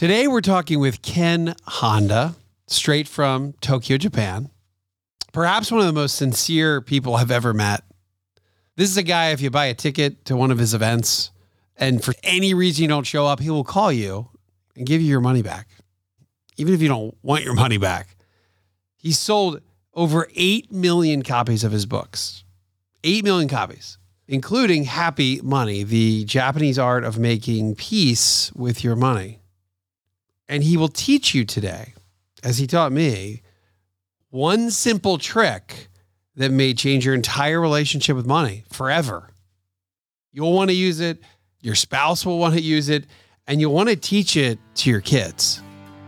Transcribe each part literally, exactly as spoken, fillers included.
Today we're talking with Ken Honda, straight from Tokyo, Japan. Perhaps one of the most sincere people I've ever met. This is a guy, if you buy a ticket to one of his events and for any reason you don't show up, he will call you and give you your money back, even if you don't want your money back. He sold over eight million copies of his books, eight million copies, including Happy Money, the Japanese art of making peace with your money. And he will teach you today, as he taught me, one simple trick that may change your entire relationship with money forever. You'll want to use it. Your spouse will want to use it, and you'll want to teach it to your kids.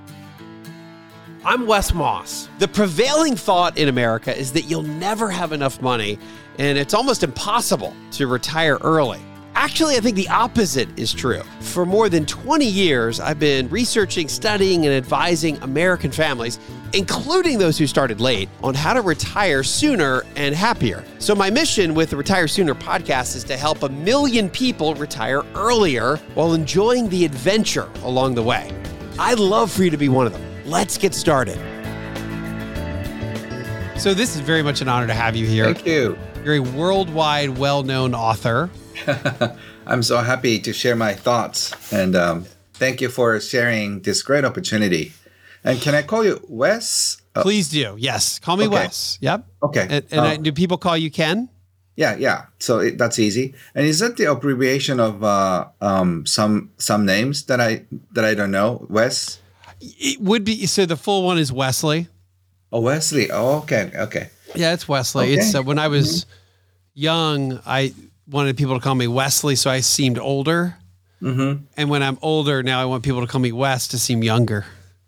I'm Wes Moss. The prevailing thought in America is that you'll never have enough money, and it's almost impossible to retire early. Actually, I think the opposite is true. For more than twenty years, I've been researching, studying, and advising American families, including those who started late, on how to retire sooner and happier. So my mission with the Retire Sooner podcast is to help a million people retire earlier while enjoying the adventure along the way. I'd love for you to be one of them. Let's get started. So this is very much an honor to have you here. Thank you. You're a worldwide well-known author. I'm so happy to share my thoughts, and um, thank you for sharing this great opportunity. And can I call you Wes? Uh, Please do. Yes. Call me okay. Wes. Yep. Okay. And, and uh, I, do people call you Ken? Yeah, yeah. So it, that's easy. And is that the abbreviation of uh, um, some some names that I that I don't know? Wes? It would be. So the full one is Wesley. Oh, Wesley. Oh, okay. Okay. Yeah, it's Wesley. Okay. It's uh, when I was mm-hmm. young, I wanted people to call me Wesley, so I seemed older. Mm-hmm. And when I'm older, now I want people to call me Wes to seem younger.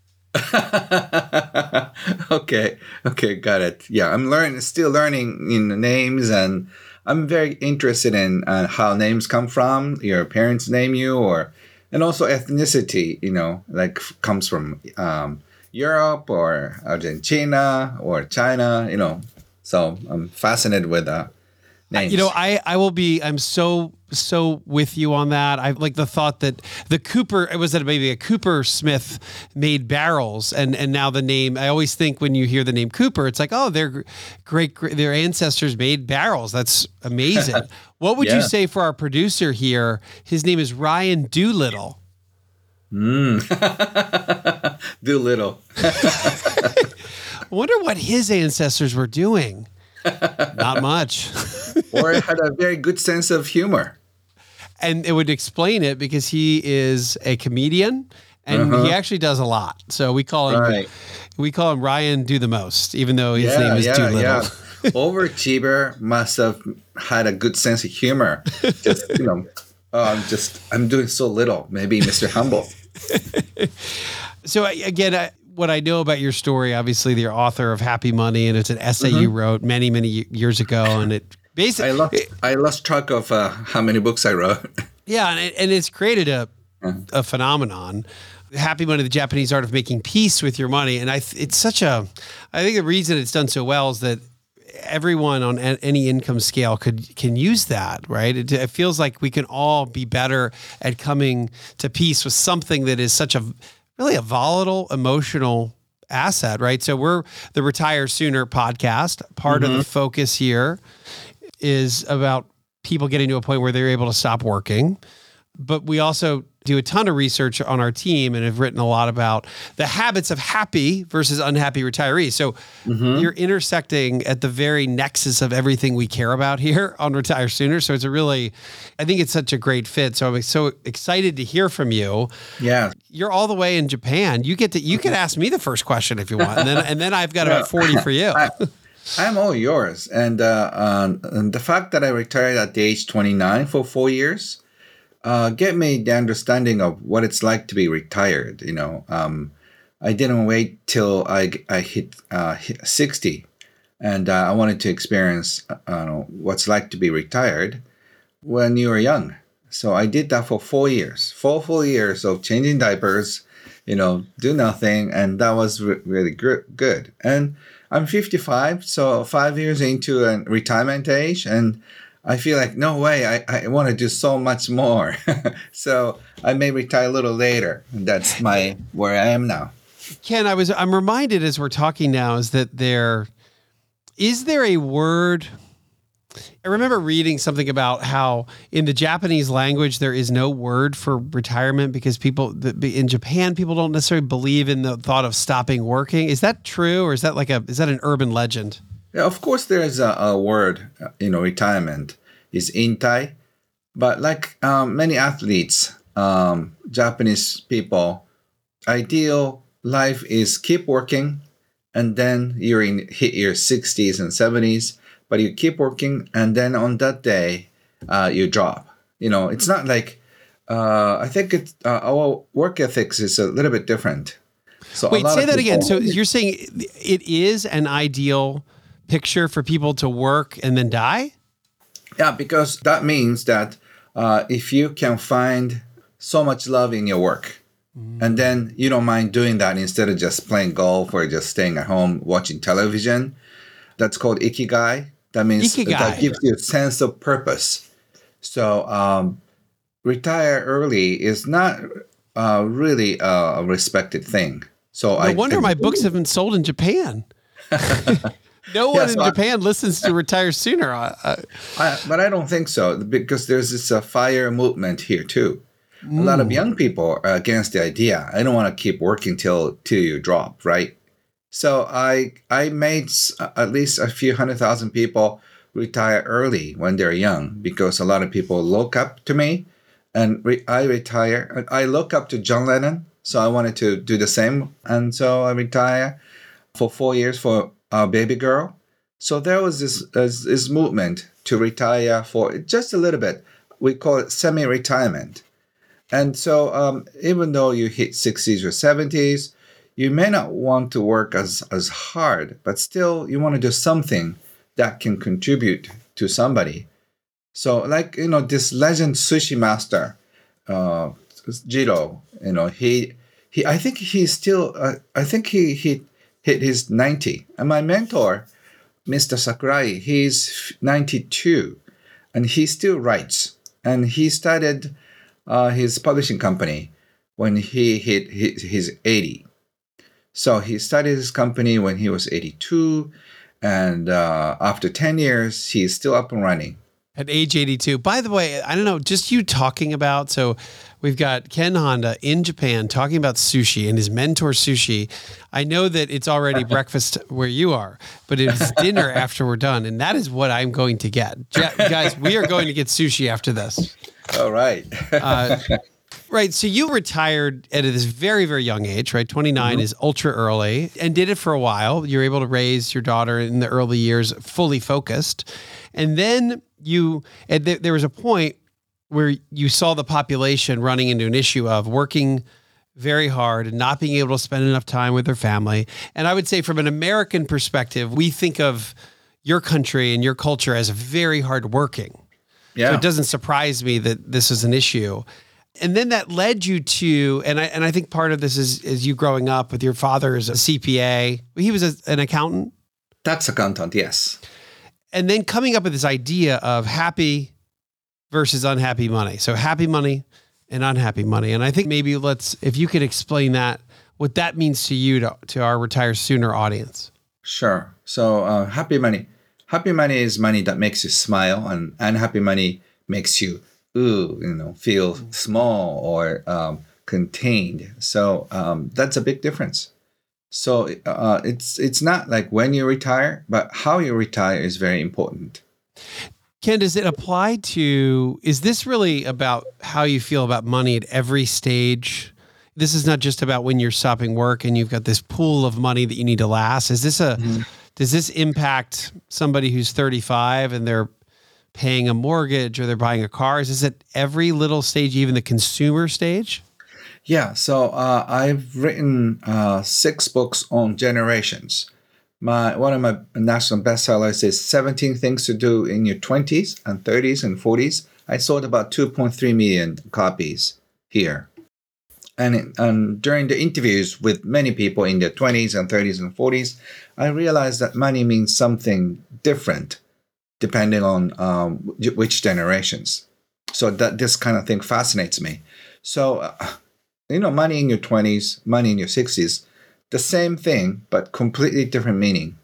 okay. Okay. Got it. Yeah. I'm learning, still learning in the names, and I'm very interested in uh, how names come from. Your parents name you, or, and also ethnicity, you know, like comes from um, Europe or Argentina or China, you know. So I'm fascinated with uh, names. You know, I, I will be, I'm so, so with you on that. I like the thought that the Cooper, it was that maybe a Cooper Smith made barrels. And, and now the name, I always think when you hear the name Cooper, it's like, oh, their great, great their ancestors made barrels. That's amazing. What would yeah. you say for our producer here? His name is Ryan Doolittle. Mm. Doolittle. I wonder what his ancestors were doing. Not much. Or had a very good sense of humor. And it would explain it because he is a comedian and uh-huh. he actually does a lot. So we call him right. we call him Ryan Do the Most, even though his yeah, name is yeah, Doolittle. Yeah. Overachiever must have had a good sense of humor. Just, you know, oh, I'm just, I'm doing so little. Maybe Mister Humble. So again, I, what I know about your story, obviously, you're author of Happy Money, and it's an essay mm-hmm. you wrote many, many years ago, and it basically I lost it, I lost track of uh, how many books I wrote. Yeah, and, it, and it's created a yeah. a phenomenon. Happy Money, the Japanese art of making peace with your money, and I it's such a. I think the reason it's done so well is that everyone on any income scale could can use that, right? It, it feels like we can all be better at coming to peace with something that is such a really a volatile, emotional asset, right? So we're the Retire Sooner podcast. Part mm-hmm. of the focus here is about people getting to a point where they're able to stop working. But we also do a ton of research on our team and have written a lot about the habits of happy versus unhappy retirees. So mm-hmm. you're intersecting at the very nexus of everything we care about here on Retire Sooner. So it's a really, I think it's such a great fit. So I'm so excited to hear from you. Yeah. You're all the way in Japan. You get to, you can ask me the first question if you want. And then, and then I've got about forty for you. I, I'm all yours. And, uh, um, and the fact that I retired at the age twenty-nine for four years, Uh, get me the understanding of what it's like to be retired. You know, um, I didn't wait till I, I hit, uh, hit sixty, and uh, I wanted to experience uh, what's like to be retired when you were young. So I did that for four years, four full years of changing diapers, you know, do nothing, and that was re- really gr- good. And I'm fifty-five, so five years into a retirement age, and I feel like, no way, I, I want to do so much more. So I may retire a little later. That's my where I am now. Ken, I was I'm reminded as we're talking now is that there is there a word. I remember reading something about how in the Japanese language there is no word for retirement because people in Japan people don't necessarily believe in the thought of stopping working. Is that true, or is that like a is that an urban legend? Yeah, of course there is a, a word, you know, retirement is intai, but like um, many athletes, um, Japanese people, ideal life is keep working, and then you're in hit your sixties and seventies. But you keep working, and then on that day, uh, you drop. You know, it's not like uh, I think it's, uh, our work ethics is a little bit different. So wait, say that people, again. So you're saying it is an ideal picture for people to work and then die? Yeah, because that means that uh, if you can find so much love in your work, mm. and then you don't mind doing that instead of just playing golf or just staying at home watching television, that's called ikigai. That means Ikigai. That gives you a sense of purpose. So um, retire early is not uh, really a respected thing. So no I wonder think, my books have been sold in Japan. No one yeah, so in Japan I, listens to retire sooner. I, I, but I don't think so, because there's this uh, fire movement here too. Mm. A lot of young people are against the idea. I don't want to keep working till till you drop, right? So I I made at least a few hundred thousand people retire early when they're young, because a lot of people look up to me, and re- I retire. I look up to John Lennon, so I wanted to do the same, and so I retire for four years for a baby girl. So there was this uh, this movement to retire for just a little bit. We call it semi-retirement, and so um, even though you hit sixties or seventies. You may not want to work as, as hard, but still you want to do something that can contribute to somebody. So like, you know, this legend sushi master, uh, Jiro, you know, he, he, I think he's still, uh, I think he, he hit his ninety. And my mentor, Mister Sakurai, he's ninety-two, and he still writes. And he started uh, his publishing company when he hit his, his eighty. So he started his company when he was eighty-two, and uh, after ten years, he's still up and running. At age eighty-two. By the way, I don't know, just you talking about, so we've got Ken Honda in Japan talking about sushi and his mentor sushi. I know that it's already breakfast where you are, but it's dinner after we're done, and that is what I'm going to get. Ja- guys, we are going to get sushi after this. All right. uh, Right. So you retired at this very, very young age, right? twenty-nine mm-hmm. is ultra early, and did it for a while. You were able to raise your daughter in the early years, fully focused. And then you, and th- there was a point where you saw the population running into an issue of working very hard and not being able to spend enough time with their family. And I would say from an American perspective, we think of your country and your culture as very hardworking. Yeah. So it doesn't surprise me that this is an issue. And then that led you to, and I and I think part of this is is you growing up with your father as a C P A. He was a, an accountant? Tax accountant, yes. And then coming up with this idea of happy versus unhappy money. So happy money and unhappy money. And I think maybe let's, if you could explain that, what that means to you, to, to our Retire Sooner audience. Sure. So uh, happy money. Happy money is money that makes you smile, and unhappy money makes you ooh, you know, feel small or um, contained. So um, that's a big difference. So uh, it's it's not like when you retire, but how you retire is very important. Ken, does it apply to, is this really about how you feel about money at every stage? This is not just about when you're stopping work and you've got this pool of money that you need to last. Is this a, mm-hmm. does this impact somebody who's thirty-five and they're paying a mortgage or they're buying a car? Is this at every little stage, even the consumer stage? Yeah. So uh, I've written uh, six books on generations. My one of my national bestsellers is seventeen Things to Do in Your twenties and thirties and forties. I sold about two point three million copies here. And, it, and during the interviews with many people in their twenties and thirties and forties, I realized that money means something different depending on um, which generations. So that this kind of thing fascinates me. So, uh, you know, money in your twenties, money in your sixties, the same thing, but completely different meaning.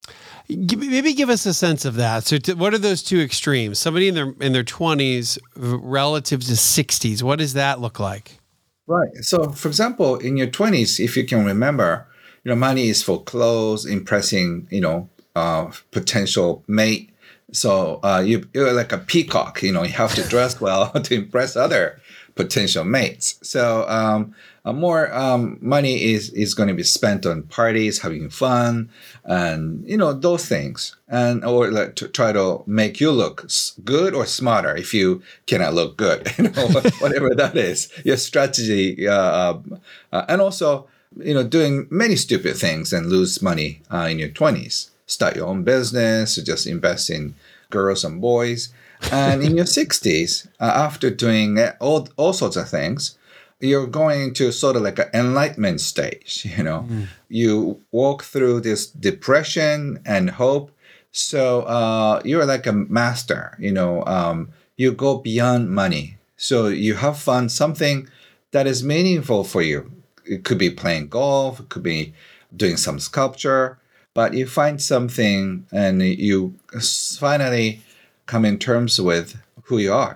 Maybe give us a sense of that. So t- what are those two extremes? Somebody in their in their twenties relative to sixties, what does that look like? Right. So, for example, in your twenties, if you can remember, you know, money is for clothes, impressing, you know, uh, potential mate. So uh, you, you're like a peacock, you know, you have to dress well to impress other potential mates. So um, uh, more um, money is, is going to be spent on parties, having fun, and, you know, those things. And or like to try to make you look good or smarter if you cannot look good, you know, whatever that is, your strategy. Uh, uh, and also, you know, doing many stupid things and lose money uh, in your twenties. Start your own business, or just invest in girls and boys. And in your sixties, uh, after doing all, all sorts of things, you're going to sort of like an enlightenment stage, you know. Mm. You walk through this depression and hope. So uh, you're like a master, you know. Um, you go beyond money. So you have fun, something that is meaningful for you. It could be playing golf, it could be doing some sculpture, but you find something and you finally come in terms with who you are.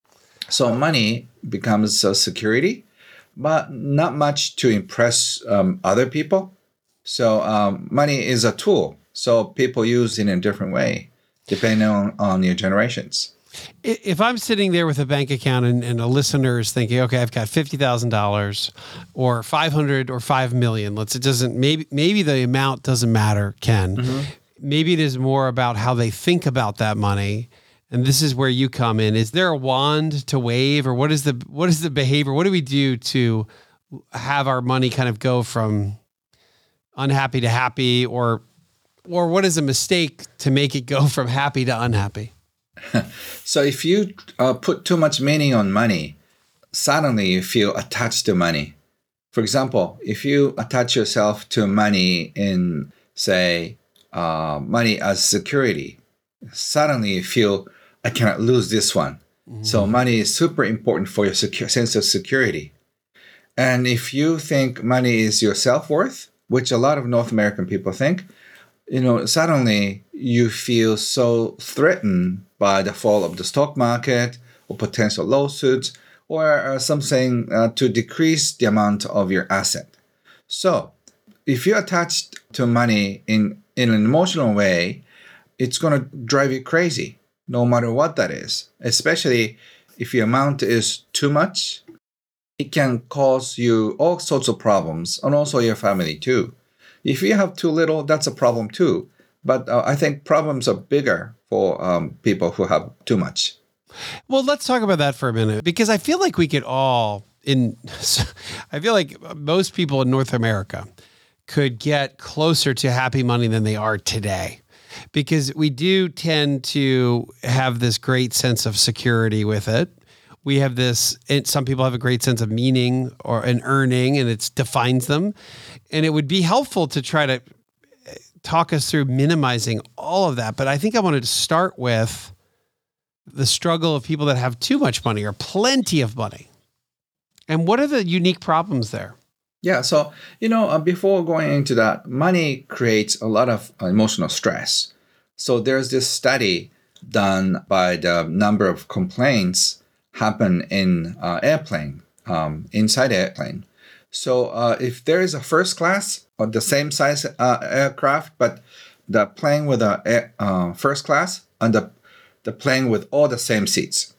So money becomes a security, but not much to impress um, other people. So um, money is a tool. So people use it in a different way, depending on, on your generations. If I'm sitting there with a bank account and, and a listener is thinking, okay, I've got fifty thousand dollars or five hundred or five million, let's, it doesn't, maybe, maybe the amount doesn't matter, Ken. Mm-hmm. Maybe it is more about how they think about that money. And this is where you come in. Is there a wand to wave, or what is the, what is the behavior? What do we do to have our money kind of go from unhappy to happy, or, or what is a mistake to make it go from happy to unhappy? So if you uh, put too much meaning on money, suddenly you feel attached to money. For example, if you attach yourself to money in, say, uh, money as security, suddenly you feel, I cannot lose this one. Mm-hmm. So money is super important for your secure, sense of security. And if you think money is your self-worth, which a lot of North American people think, you know, suddenly you feel so threatened by the fall of the stock market or potential lawsuits or uh, something uh, to decrease the amount of your asset. So if you're attached to money in, in an emotional way, it's going to drive you crazy, no matter what that is. Especially if the amount is too much, it can cause you all sorts of problems, and also your family too. If you have too little, that's a problem too. But uh, I think problems are bigger for um, people who have too much. Well, let's talk about that for a minute, because I feel like we could all, in, I feel like most people in North America could get closer to happy money than they are today, because we do tend to have this great sense of security with it. We have this, and some people have a great sense of meaning or an earning, and it defines them. And it would be helpful to try to talk us through minimizing all of that. But I think I wanted to start with the struggle of people that have too much money or plenty of money. And what are the unique problems there? Yeah. So, you know, uh, before going into that, money creates a lot of uh, emotional stress. So there's this study done by the number of complaints happen in uh, airplane, um, inside the airplane. So uh, if there is a first class or the same size uh, aircraft, but the plane with a uh, first class and the, the plane with all the same seats.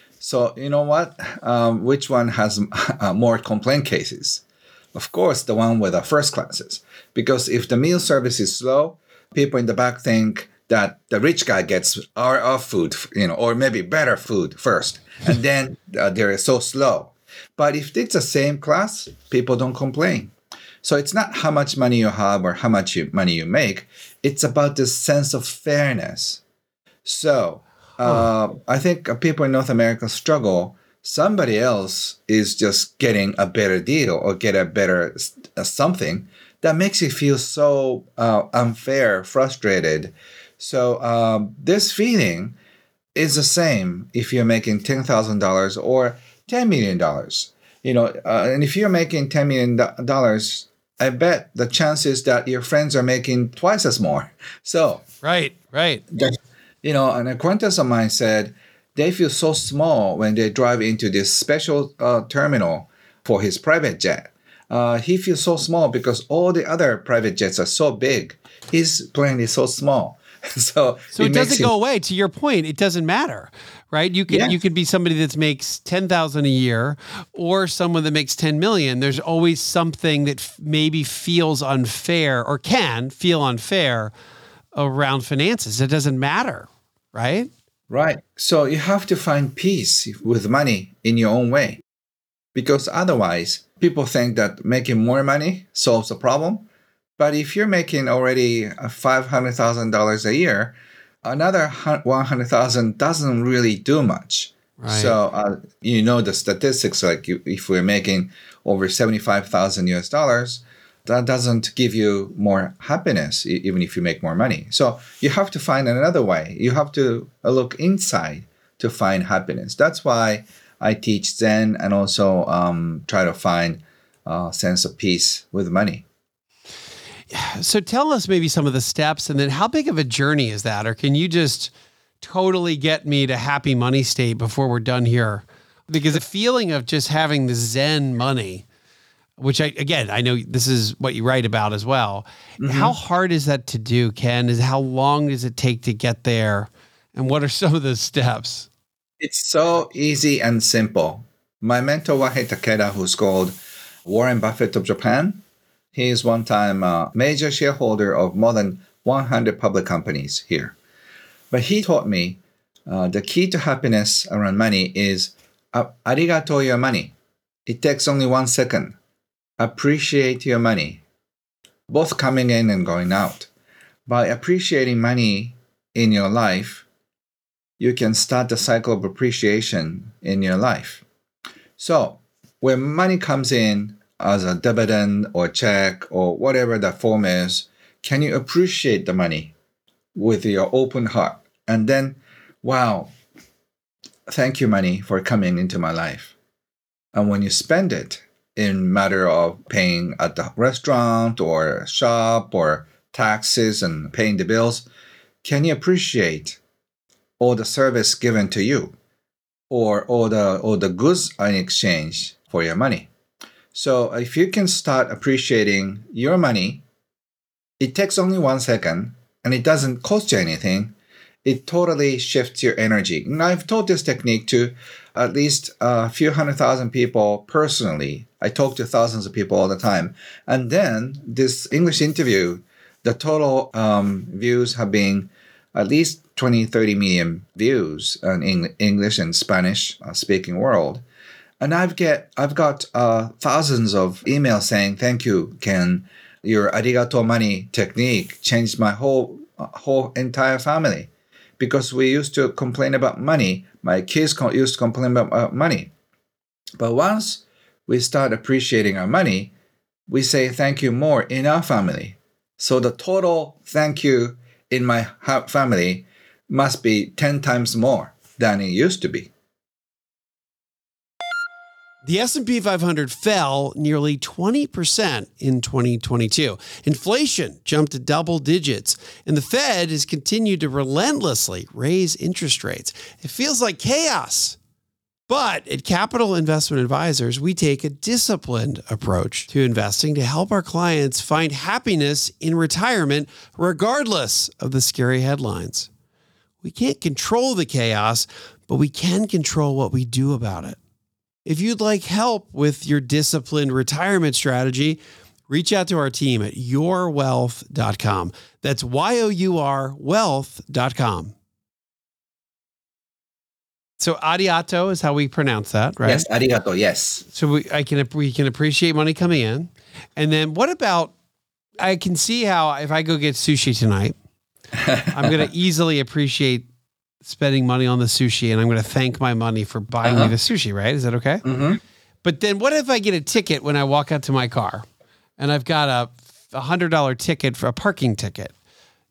So you know what? Um, which one has uh, more complaint cases? Of course, the one with the first classes. Because if the meal service is slow, people in the back think that the rich guy gets our, our food, you know, or maybe better food first, and then uh, they're so slow. But if it's the same class, people don't complain. So it's not how much money you have or how much you, money you make. It's about this sense of fairness. So uh, I think people in North America struggle. Somebody else is just getting a better deal or get a better uh, something that makes you feel so uh, unfair, frustrated. So um, this feeling is the same if you're making ten thousand dollars or ten million dollars. You know, uh, and if you're making ten million dollars, I bet the chances that your friends are making twice as more. So, right, right. You know, an acquaintance of mine said they feel so small when they drive into this special uh, terminal for his private jet. Uh, he feels so small because all the other private jets are so big. His plane is so small. so so it, it doesn't him, go away. To your point, it doesn't matter, right? You could yeah. you could be somebody that makes ten thousand a year, or someone that makes ten million. There's always something that f- maybe feels unfair or can feel unfair around finances. It doesn't matter, right? Right. So you have to find peace with money in your own way, because otherwise people think that making more money solves the problem. But if you're making already five hundred thousand dollars a year, another one hundred thousand dollars doesn't really do much. Right. So, uh, you know, the statistics, like if we're making over seventy-five thousand U S dollars, that doesn't give you more happiness, even if you make more money. So you have to find another way. You have to look inside to find happiness. That's why I teach Zen and also um, try to find a sense of peace with money. So tell us maybe some of the steps, and then how big of a journey is that? Or can you just totally get me to happy money state before we're done here? Because the feeling of just having the Zen money, which I, again, I know this is what you write about as well. Mm-hmm. How hard is that to do, Ken? Is how long does it take to get there? And what are some of the steps? It's so easy and simple. My mentor, Wahei Takeda, who's called Warren Buffett of Japan, he is one time a major shareholder of more than one hundred public companies here. But he taught me uh, the key to happiness around money is uh, arigato your money. It takes only one second. Appreciate your money, both coming in and going out. By appreciating money in your life, you can start the cycle of appreciation in your life. So when money comes in as a dividend or check or whatever the form is, can you appreciate the money with your open heart? And then, wow, thank you, money, for coming into my life. And when you spend it in matter of paying at the restaurant or shop or taxes and paying the bills, can you appreciate all the service given to you or all the, all the goods in exchange for your money? So if you can start appreciating your money, it takes only one second and it doesn't cost you anything. It totally shifts your energy. And I've taught this technique to at least a few hundred thousand people personally. I talk to thousands of people all the time. And then this English interview, the total um, views have been at least twenty, thirty million views in English and Spanish uh, speaking world. And I've get I've got uh, thousands of emails saying, "Thank you, Ken. Your arigato money technique changed my whole uh, whole entire family." Because we used to complain about money. My kids used to complain about uh, money. But once we start appreciating our money, we say thank you more in our family. So the total thank you in my ha- family must be ten times more than it used to be. The S and P five hundred fell nearly twenty percent in twenty twenty-two. Inflation jumped to double digits, and the Fed has continued to relentlessly raise interest rates. It feels like chaos. But at Capital Investment Advisors, we take a disciplined approach to investing to help our clients find happiness in retirement, regardless of the scary headlines. We can't control the chaos, but we can control what we do about it. If you'd like help with your disciplined retirement strategy, reach out to our team at your wealth dot com. That's Y O U R wealth dot com. So arigato is how we pronounce that, right? Yes, arigato, yes. So we I can we can appreciate money coming in. And then what about, I can see how if I go get sushi tonight, I'm going to easily appreciate spending money on the sushi, and I'm going to thank my money for buying uh-huh. me the sushi, right? Is that okay? Mm-hmm. But then what if I get a ticket when I walk out to my car and I've got a one hundred dollars ticket for a parking ticket?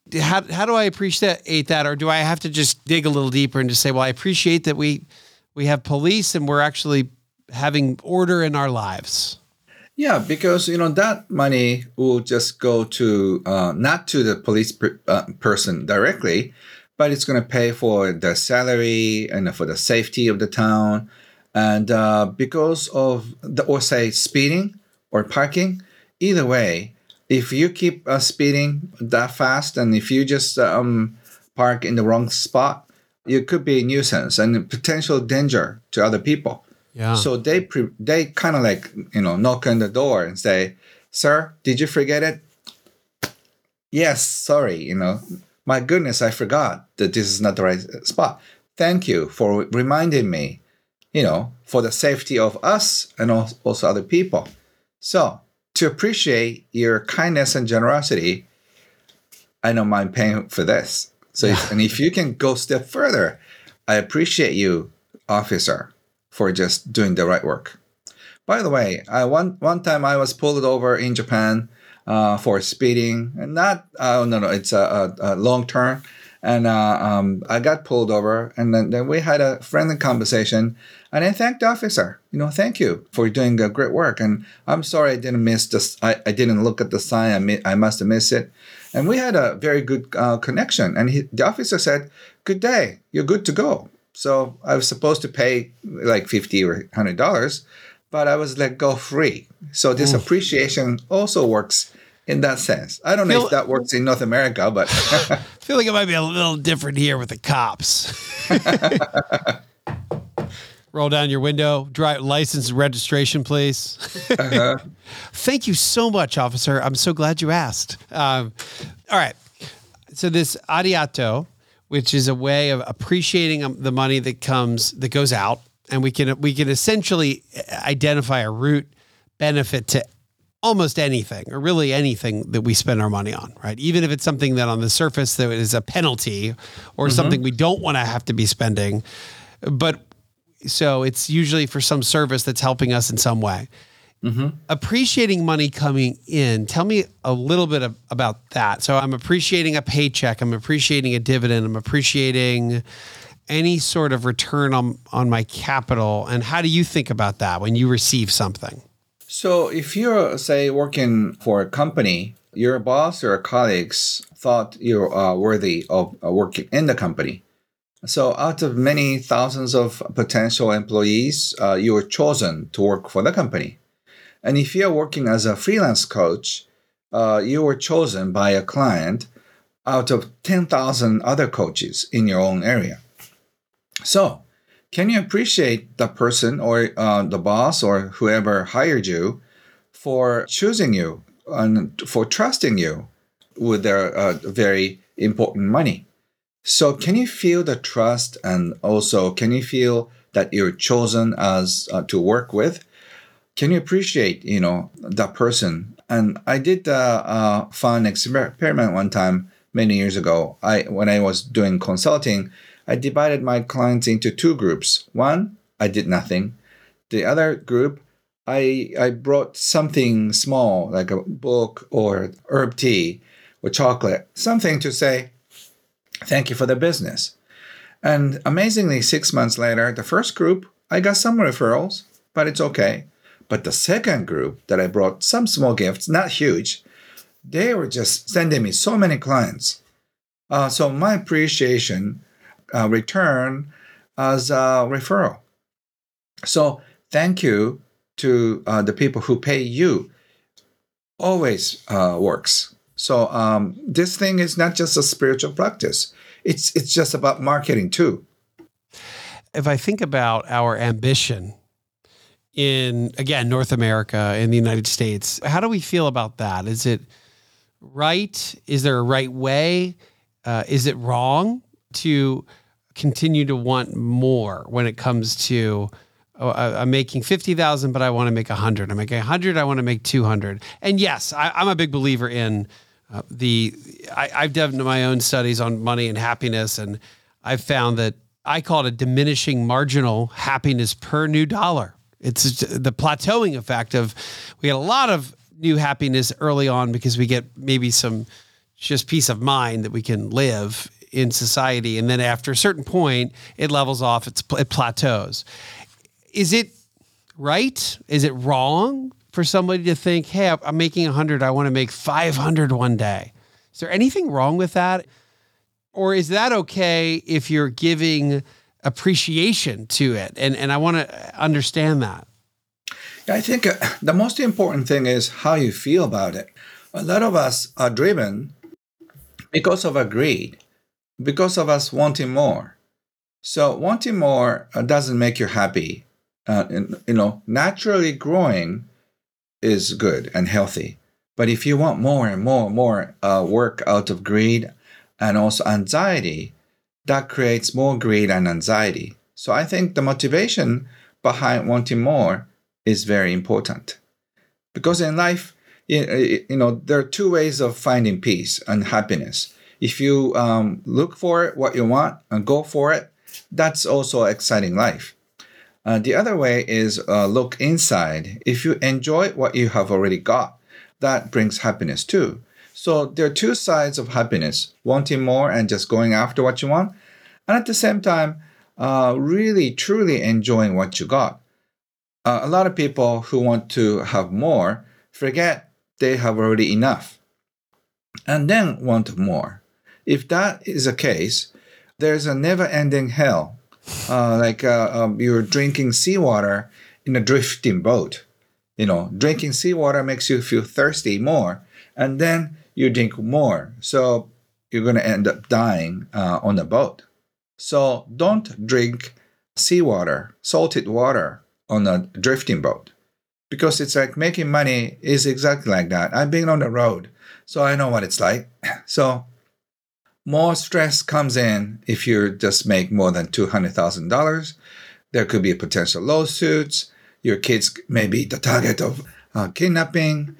how, how do I appreciate that? Or do I have to just dig a little deeper and just say, well, I appreciate that we, we have police and we're actually having order in our lives? Yeah, because, you know, that money will just go to, uh, not to the police per, uh, person directly, but it's going to pay for the salary and for the safety of the town. And uh, because of the, or say speeding or parking, either way, if you keep uh, speeding that fast and if you just um, park in the wrong spot, you could be a nuisance and potential danger to other people. Yeah. So they pre- they kind of like, you know, knock on the door and say, "Sir, did you forget it?" "Yes, sorry, you know, my goodness, I forgot that this is not the right spot. Thank you for reminding me, you know, for the safety of us and also other people." So to appreciate your kindness and generosity, I don't mind paying for this. So, Yeah. if, and if you can go a step further, I appreciate you, officer, for just doing the right work. By the way, I one one time I was pulled over in Japan uh, for speeding, and not uh, no no, it's a, a, a long term, and uh, um, I got pulled over, and then, then we had a friendly conversation, and I thanked the officer. You know, thank you for doing a great work, and I'm sorry I didn't miss this. I, I didn't look at the sign. I mi- I must have missed it, and we had a very good uh, connection. And he, the officer said, "Good day, you're good to go." So I was supposed to pay like fifty or one hundred dollars, but I was let go free. So this Oof. appreciation also works in that sense. I don't know feel, if that works in North America, but I feel like it might be a little different here with the cops. Roll down your window, drive license and registration, please. uh-huh. Thank you so much, officer. I'm so glad you asked. Um, all right. So this arigato, which is a way of appreciating the money that comes, that goes out. And we can, we can essentially identify a root benefit to almost anything, or really anything that we spend our money on, right? Even if it's something that on the surface that is a penalty or mm-hmm. something we don't want to have to be spending. But so it's usually for some service that's helping us in some way. Mm-hmm. Appreciating money coming in. Tell me a little bit of, about that. So I'm appreciating a paycheck. I'm appreciating a dividend. I'm appreciating any sort of return on, on my capital. And how do you think about that when you receive something? So if you're, say, working for a company, your boss or colleagues thought you're uh, worthy of uh, working in the company. So out of many thousands of potential employees, uh, you were chosen to work for the company. And if you're working as a freelance coach, uh, you were chosen by a client out of ten thousand other coaches in your own area. So can you appreciate the person or uh, the boss or whoever hired you for choosing you and for trusting you with their uh, very important money? So can you feel the trust, and also can you feel that you're chosen as uh, to work with? Can you appreciate, you know, that person? And I did a, a fun experiment one time many years ago. I when I was doing consulting, I divided my clients into two groups. One, I did nothing. The other group, I I brought something small, like a book or herb tea or chocolate, something to say, thank you for the business. And amazingly, six months later, the first group, I got some referrals, but it's okay. But the second group that I brought some small gifts, not huge, they were just sending me so many clients. Uh, so my appreciation uh, return as a referral. So thank you to uh, the people who pay you always uh, works. So um, this thing is not just a spiritual practice. It's it's just about marketing too. If I think about our ambition in, again, North America, in the United States, how do we feel about that? Is it right? Is there a right way? Uh, is it wrong to continue to want more when it comes to, oh, I'm making fifty thousand, but I want to make one hundred. I'm making one hundred, I want to make two hundred. And yes, I, I'm a big believer in uh, the, I, I've done my own studies on money and happiness, and I've found that I call it a diminishing marginal happiness per new dollar. It's the plateauing effect of, we get a lot of new happiness early on because we get maybe some just peace of mind that we can live in society. And then after a certain point, it levels off, it's, it plateaus. Is it right? Is it wrong for somebody to think, hey, I'm making one hundred, I want to make five hundred one day? Is there anything wrong with that? Or is that okay if you're giving appreciation to it? And, and I want to understand that. I think uh, the most important thing is how you feel about it. A lot of us are driven because of our greed, because of us wanting more. So wanting more uh, doesn't make you happy. Uh, and, you know, naturally growing is good and healthy. But if you want more and more and more uh, work out of greed and also anxiety, that creates more greed and anxiety. So I think the motivation behind wanting more is very important. Because in life, you know, there are two ways of finding peace and happiness. If you um, look for it, what you want, and go for it, that's also an exciting life. Uh, the other way is uh, look inside. If you enjoy what you have already got, that brings happiness too. So there are two sides of happiness, wanting more and just going after what you want, and at the same time, uh, really, truly enjoying what you got. Uh, a lot of people who want to have more forget they have already enough and then want more. If that is the case, there's a never-ending hell. Uh, like uh, um, you're drinking seawater in a drifting boat. You know, drinking seawater makes you feel thirsty more, and then you drink more. So you're going to end up dying uh, on the boat. So don't drink seawater, salted water on a drifting boat, because it's like making money is exactly like that. I've been on the road, so I know what it's like. So more stress comes in if you just make more than two hundred thousand dollars. There could be potential lawsuits. Your kids may be the target of uh, kidnapping.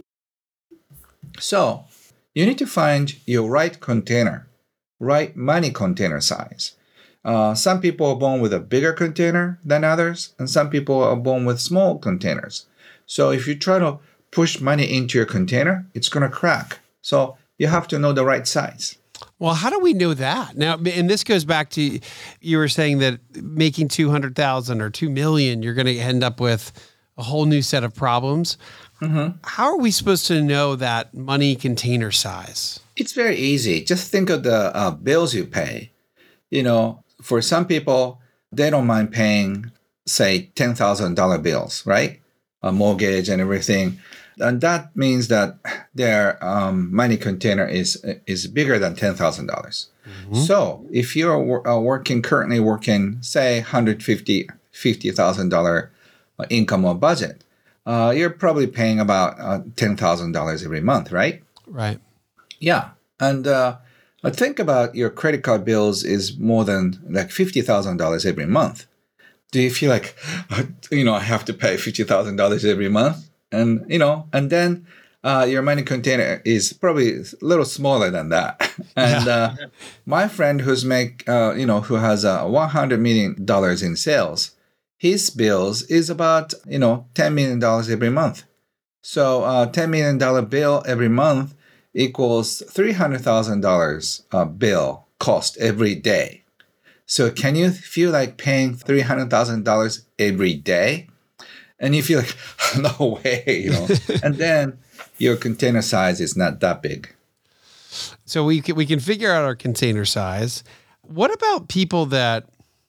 So you need to find your right container, right money container size. Uh, some people are born with a bigger container than others, and some people are born with small containers. So if you try to push money into your container, it's going to crack. So you have to know the right size. Well, how do we know that? Now, and this goes back to, you were saying that making two hundred thousand or two million, you're going to end up with a whole new set of problems. Mm-hmm. How are we supposed to know that money container size? It's very easy. Just think of the uh, bills you pay. You know, for some people, they don't mind paying, say, ten thousand dollars bills, right? A mortgage and everything. And that means that their um, money container is is bigger than ten thousand dollars. Mm-hmm. So if you're uh, working, currently working, say, one hundred fifty thousand dollars income or budget, uh, you're probably paying about uh, ten thousand dollars every month, right? Right. Yeah. And uh, think about your credit card bills is more than like fifty thousand dollars every month. Do you feel like, you know, I have to pay fifty thousand dollars every month? And, you know, and then uh, your money container is probably a little smaller than that. And uh, my friend who's make, uh, you know, who has uh, one hundred million dollars in sales, his bills is about, you know, ten million dollars every month. So uh, ten million dollars bill every month equals three hundred thousand dollars uh, bill cost every day. So can you feel like paying three hundred thousand dollars every day? And you feel like, no way, you know. And then your container size is not that big. So we can, we can figure out our container size. What about people that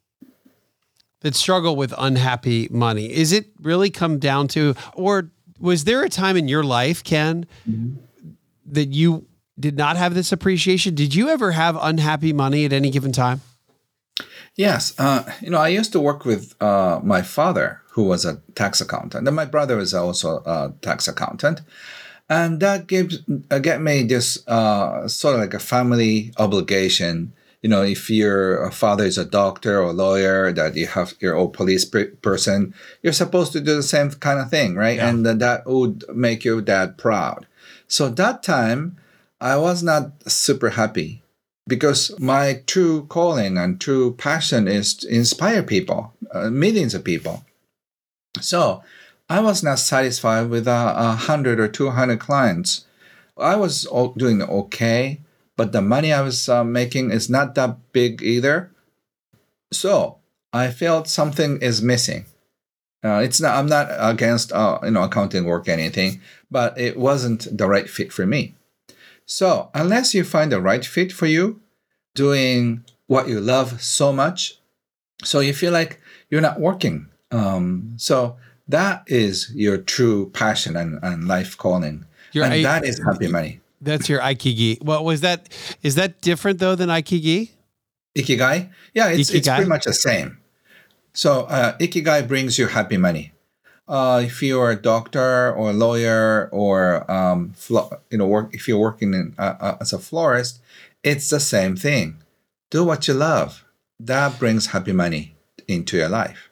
that struggle with unhappy money? Is it really come down to, or was there a time in your life, Ken, mm-hmm. that you did not have this appreciation? Did you ever have unhappy money at any given time? Yes. Uh, you know, I used to work with uh, my father, who was a tax accountant. And my brother is also a tax accountant. And that gives uh, get me this uh, sort of like a family obligation. You know, if your father is a doctor or lawyer, that you have your old police person, you're supposed to do the same kind of thing, right? Yeah. And that would make your dad proud. So that time, I was not super happy, because my true calling and true passion is to inspire people, uh, millions of people. So I was not satisfied with a uh, one hundred or two hundred clients. I was doing okay, but the money I was uh, making is not that big either. So I felt something is missing. Uh, it's not. I'm not against uh, you know accounting work or anything, but it wasn't the right fit for me. So unless you find the right fit for you, doing what you love so much, so you feel like you're not working. Um, so that is your true passion and, and life calling, Your and I- that is happy money. That's your Aikigi. Well, was that is that different though than Aikigi? Ikigai, yeah, it's it's Ikigai? pretty much the same. So uh, ikigai brings you happy money. Uh, if you're a doctor or a lawyer or um, flo- you know, work if you're working in, uh, uh, as a florist, it's the same thing. Do what you love. That brings happy money into your life.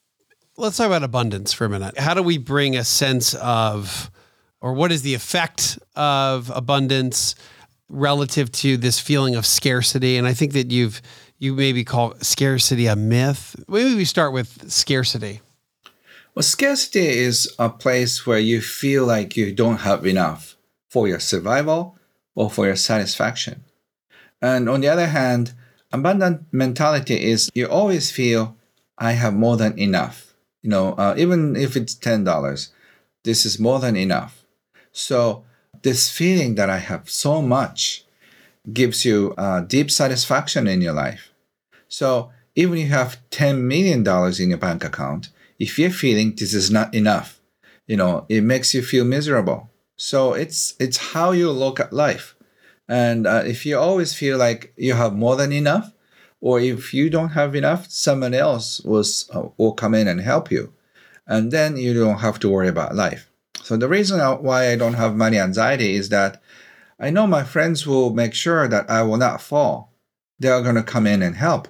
Let's talk about abundance for a minute. How do we bring a sense of, or what is the effect of abundance relative to this feeling of scarcity? And I think that you've, you maybe call scarcity a myth. Maybe we start with scarcity. Well, scarcity is a place where you feel like you don't have enough for your survival or for your satisfaction. And on the other hand, abundant mentality is you always feel I have more than enough. You know, uh, even if it's ten dollars, this is more than enough. So this feeling that I have so much gives you uh, deep satisfaction in your life. So even if you have ten million dollars in your bank account, if you're feeling this is not enough, you know, it makes you feel miserable. So it's it's how you look at life. And uh, if you always feel like you have more than enough, or if you don't have enough, someone else was, uh, will come in and help you. And then you don't have to worry about life. So the reason why I don't have money anxiety is that I know my friends will make sure that I will not fall. They are going to come in and help.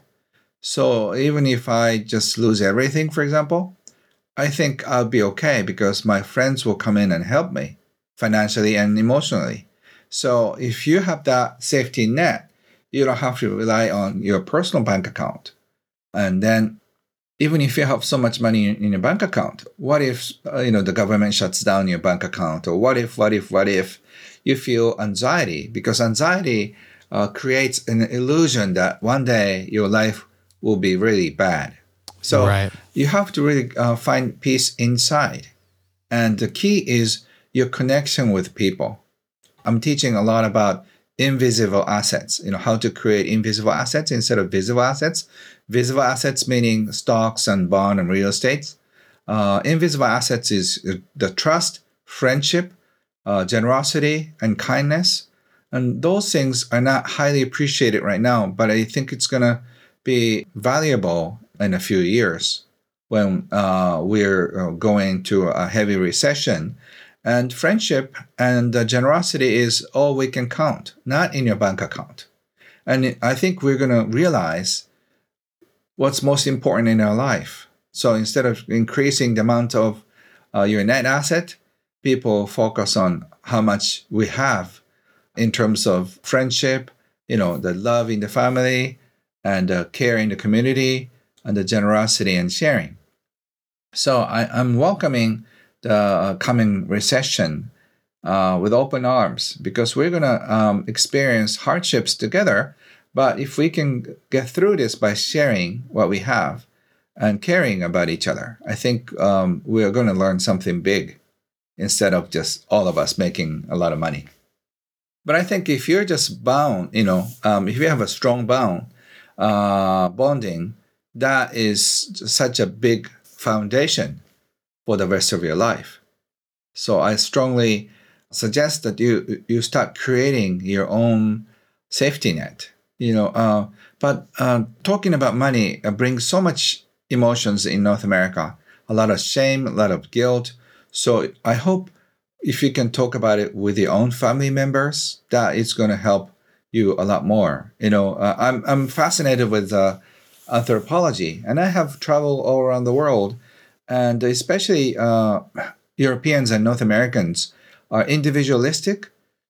So even if I just lose everything, for example, I think I'll be okay because my friends will come in and help me financially and emotionally. So if you have that safety net, you don't have to rely on your personal bank account. And then even if you have so much money in your bank account, what if uh, you know the government shuts down your bank account? Or what if, what if, what if you feel anxiety? Because anxiety uh, creates an illusion that one day your life will be really bad. So Right. you have to really uh, find peace inside. And the key is your connection with people. I'm teaching a lot about invisible assets, you know, how to create invisible assets instead of visible assets. Visible assets meaning stocks and bond and real estate. Uh, invisible assets is the trust, friendship, uh, generosity, and kindness. And those things are not highly appreciated right now, but I think it's going to be valuable in a few years when uh, we're going to a heavy recession. And friendship and uh, generosity is all we can count, not in your bank account. And I think we're going to realize what's most important in our life. So instead of increasing the amount of uh, your net asset, people focus on how much we have in terms of friendship, you know, the love in the family and uh, care in the community and the generosity and sharing. So I, I'm welcoming the coming recession uh, with open arms because we're going to um, experience hardships together. But if we can get through this by sharing what we have and caring about each other, I think um, we're going to learn something big instead of just all of us making a lot of money. But I think if you're just bound, you know, um, if you have a strong bound uh, bonding, that is such a big foundation for the rest of your life. So I strongly suggest that you you start creating your own safety net. You know, uh, but uh, talking about money uh, brings so much emotions in North America. A lot of shame, a lot of guilt. So I hope if you can talk about it with your own family members, that is going to help you a lot more. You know, uh, I'm I'm fascinated with uh, anthropology, and I have traveled all around the world, and especially uh, Europeans and North Americans are individualistic.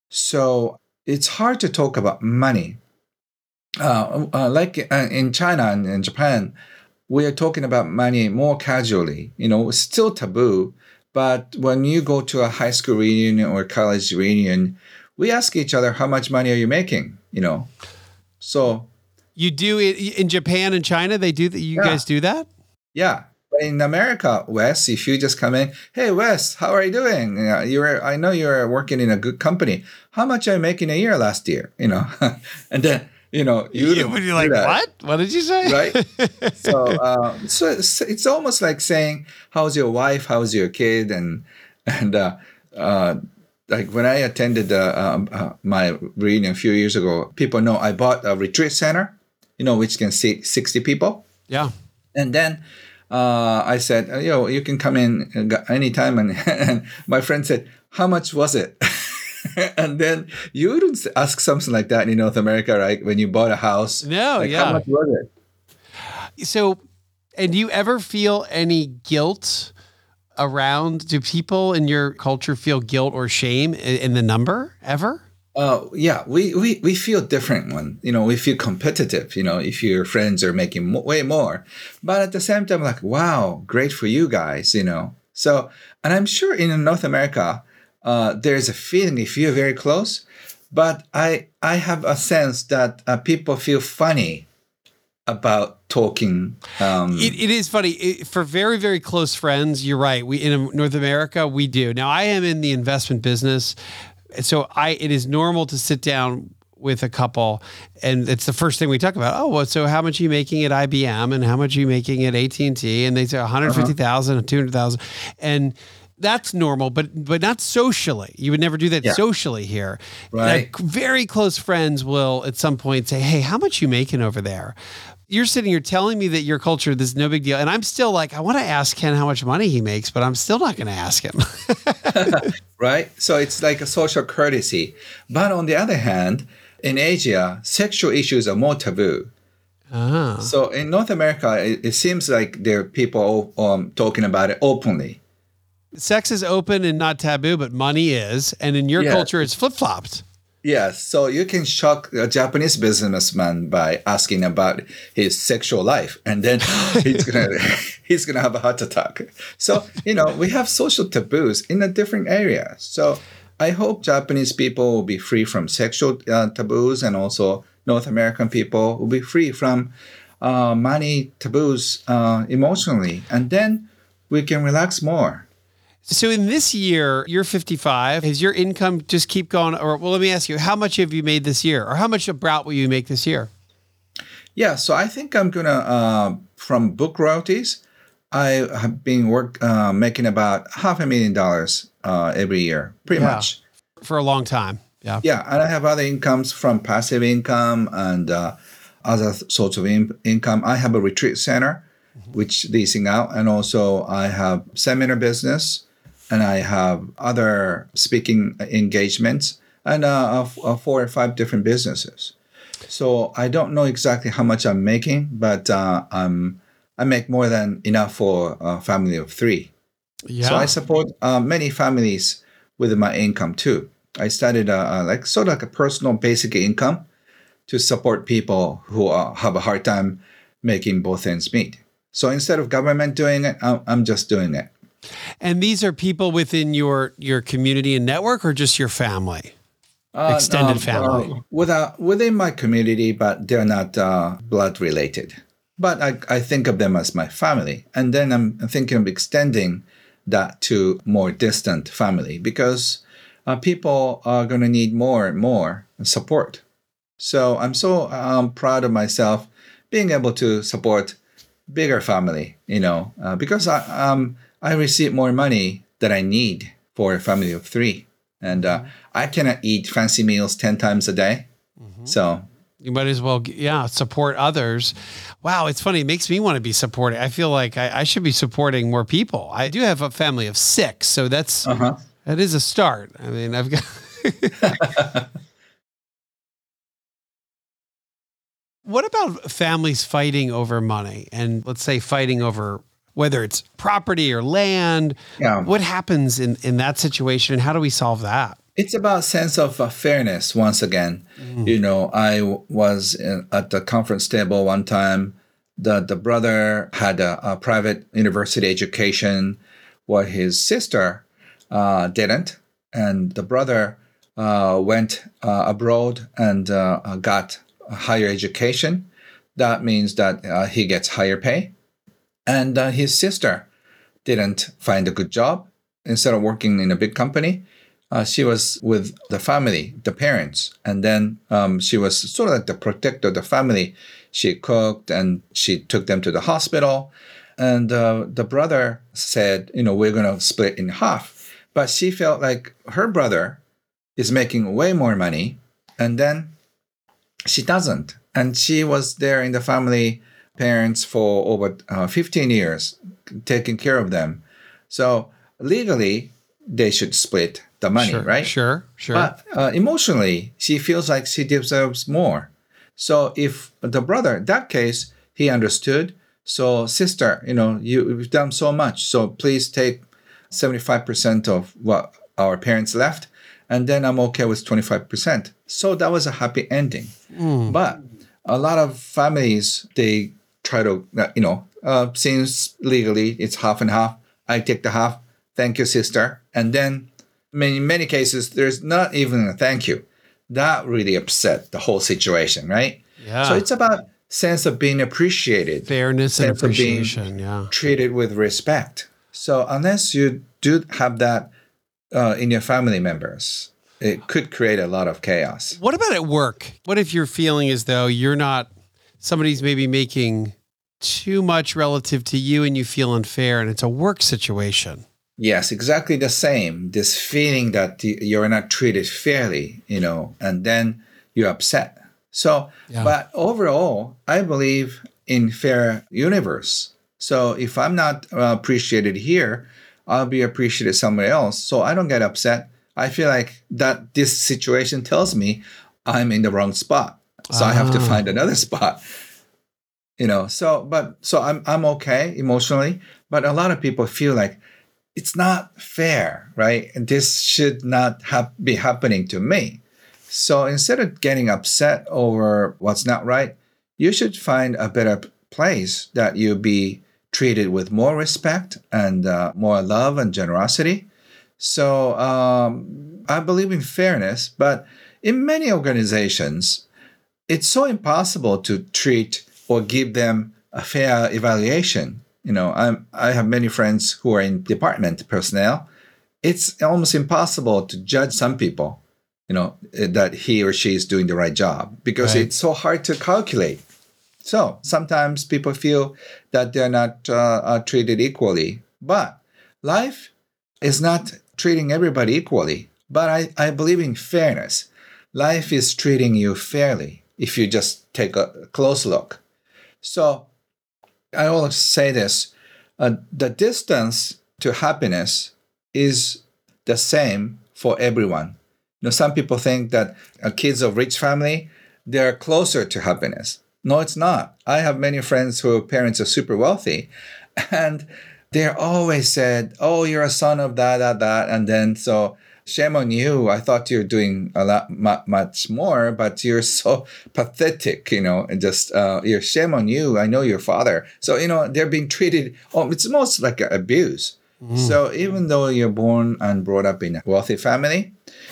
So it's hard to talk about money. Uh, uh, like uh, in China and in Japan, we are talking about money more casually. You know, it's still taboo. But when you go to a high school reunion or college reunion, we ask each other, how much money are you making? You know, so you do it in Japan and China. They do that. You yeah. guys do that? Yeah. But in America, Wes, if you just come in, hey, Wes, how are you doing? You know, you're, I know you're working in a good company. How much are you making a year last year? You know, and then, you know, you you would be like, that. What? What did you say? Right. So, uh, so it's, it's almost like saying, how's your wife? How's your kid? And, and, uh, uh, like when I attended uh, um, uh, my reunion a few years ago, people know I bought a retreat center, you know, which can seat sixty people. Yeah. And then uh, I said, you know, you can come in anytime. And, and my friend said, how much was it? And then you wouldn't ask something like that in North America, right? When you bought a house. No, like, yeah. How much was it? So, and do you ever feel any guilt around? Do people in your culture feel guilt or shame in the number ever? Uh, yeah, we, we, we feel different when, you know, we feel competitive, you know, if your friends are making mo- way more. But at the same time, like, wow, great for you guys, you know. So, and I'm sure in North America, uh, there's a feeling if you're very close. But I I have a sense that uh, people feel funny about talking. Um, it, it is funny it, for very, very close friends. You're right. We in North America, we do. Now, I am in the investment business. So I, it is normal to sit down with a couple and it's the first thing we talk about. Oh, well, so how much are you making at I B M and how much are you making at A T and T? And they say one hundred fifty thousand uh-huh. and two hundred thousand. And that's normal, but, but not socially. You would never do that yeah. socially here. Right. Like very close friends will at some point say, hey, how much are you making over there? You're sitting here telling me that your culture, this is no big deal. And I'm still like, I want to ask Ken how much money he makes, but I'm still not going to ask him. Right? So it's like a social courtesy. But on the other hand, in Asia, sexual issues are more taboo. Uh-huh. So in North America, it, it seems like there are people um, talking about it openly. Sex is open and not taboo, but money is. And in your yeah. culture, it's flip-flopped. Yes, so you can shock a Japanese businessman by asking about his sexual life, and then he's gonna he's gonna have a heart attack. So you know we have social taboos in a different area. So I hope Japanese people will be free from sexual uh, taboos, and also North American people will be free from uh, money taboos uh, emotionally, and then we can relax more. So in this year, you're fifty-five. Has your income just keep going? Or well, let me ask you, how much have you made this year? Or how much about will you make this year? Yeah, so I think I'm going to, uh, from book royalties, I have been work uh, making about half a million dollars uh, every year, pretty yeah. much. For a long time. Yeah. Yeah, and I have other incomes from passive income and uh, other sorts of in- income. I have a retreat center, mm-hmm. which leasing out. And also I have seminar business. And I have other speaking engagements and uh, four or five different businesses. So I don't know exactly how much I'm making, but uh, I'm, I make more than enough for a family of three. Yeah. So I support uh, many families with my income too. I started uh, like sort of like a personal basic income to support people who uh, have a hard time making both ends meet. So instead of government doing it, I'm just doing it. And these are people within your, your community and network or just your family? Uh, Extended um, family? Uh, without, within my community, but they're not uh, blood related. But I, I think of them as my family. And then I'm thinking of extending that to more distant family because uh, people are going to need more and more support. So I'm so um, proud of myself being able to support bigger family, you know, uh, because I um. I receive more money than I need for a family of three. And uh, mm-hmm. I cannot eat fancy meals ten times a day. Mm-hmm. So you might as well, yeah, support others. Wow, it's funny. It makes me want to be supporting. I feel like I, I should be supporting more people. I do have a family of six, so that's uh-huh. that is a start. I mean, I've got... What about families fighting over money and let's say fighting over whether it's property or land? Yeah. What happens in, in that situation and how do we solve that? It's about sense of uh, fairness once again. Mm. You know, I w- was in, at the conference table one time. The, the brother had a, a private university education while his sister uh, didn't. And the brother uh, went uh, abroad and uh, got a higher education. That means that uh, he gets higher pay. And uh, his sister didn't find a good job. Instead of working in a big company, uh, she was with the family, the parents. And then um, she was sort of like the protector of the family. She cooked and she took them to the hospital. And uh, the brother said, you know, we're going to split in half. But she felt like her brother is making way more money. And then she doesn't. And she was there in the family, parents for over uh, fifteen years, taking care of them. So legally, they should split the money, sure, right? Sure, sure. But uh, emotionally, she feels like she deserves more. So if the brother, in that case, he understood. So sister, you know, you, you've done so much. So please take seventy-five percent of what our parents left. And then I'm okay with twenty-five percent. So that was a happy ending. Mm. But a lot of families, they try to, you know, uh, since legally it's half and half, I take the half. Thank you, sister. And then in many cases, there's not even a thank you. That really upset the whole situation, right? Yeah. So it's about sense of being appreciated. Fairness and appreciation, yeah. Treated with respect. So unless you do have that uh, in your family members, it could create a lot of chaos. What about at work? What if you're feeling as though you're not, somebody's maybe making too much relative to you and you feel unfair and it's a work situation? Yes, exactly the same. This feeling that you're not treated fairly, you know, and then you're upset. So, yeah. But overall, I believe in fair universe. So if I'm not uh, appreciated here, I'll be appreciated somewhere else. So I don't get upset. I feel like that this situation tells me I'm in the wrong spot. So ah. I have to find another spot. You know, so but so I'm I'm okay emotionally, but a lot of people feel like it's not fair, right? And this should not have, be happening to me. So instead of getting upset over what's not right, you should find a better place that you be treated with more respect and uh, more love and generosity. So um, I believe in fairness, but in many organizations, it's so impossible to treat or give them a fair evaluation. You know, I'm, I have many friends who are in department personnel. It's almost impossible to judge some people, you know, that he or she is doing the right job because right. It's so hard to calculate. So sometimes people feel that they're not uh, uh, treated equally. But life is not treating everybody equally. But I, I believe in fairness. Life is treating you fairly if you just take a close look. So I always say this, uh, the distance to happiness is the same for everyone. You know, some people think that uh, kids of rich family, they're closer to happiness. No, it's not. I have many friends whose parents are super wealthy and they're always said, oh, you're a son of that, that, that. And then so shame on you. I thought you were doing a lot, much more, but you're so pathetic, you know, and just, uh, you're shame on you. I know your father. So, you know, they're being treated, oh, it's almost like abuse. Mm. So even though you're born and brought up in a wealthy family,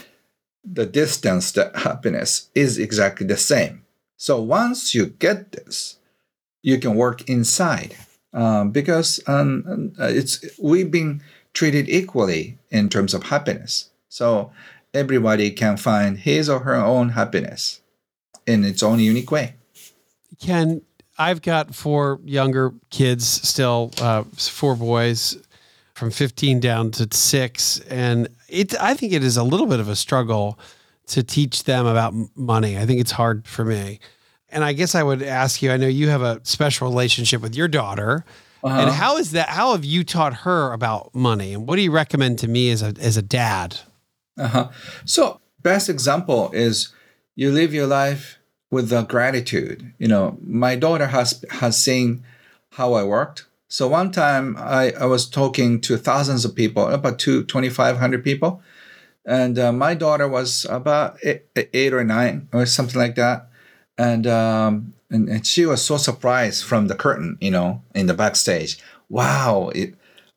the distance to happiness is exactly the same. So once you get this, you can work inside um, because um, it's we've been treated equally in terms of happiness. So everybody can find his or her own happiness in its own unique way. Ken, I've got four younger kids still, uh, four boys from fifteen down to six. And it, I think it is a little bit of a struggle to teach them about money. I think it's hard for me. And I guess I would ask you, I know you have a special relationship with your daughter. Uh-huh. And how is that? How have you taught her about money? And what do you recommend to me as a as a dad? Uh-huh. So best example is you live your life with the gratitude. You know, my daughter has has seen how I worked. So one time I, I was talking to thousands of people, about two, twenty-five hundred people. And uh, my daughter was about eight, eight or nine or something like that. And, um, and and she was so surprised from the curtain, you know, in the backstage. Wow, it,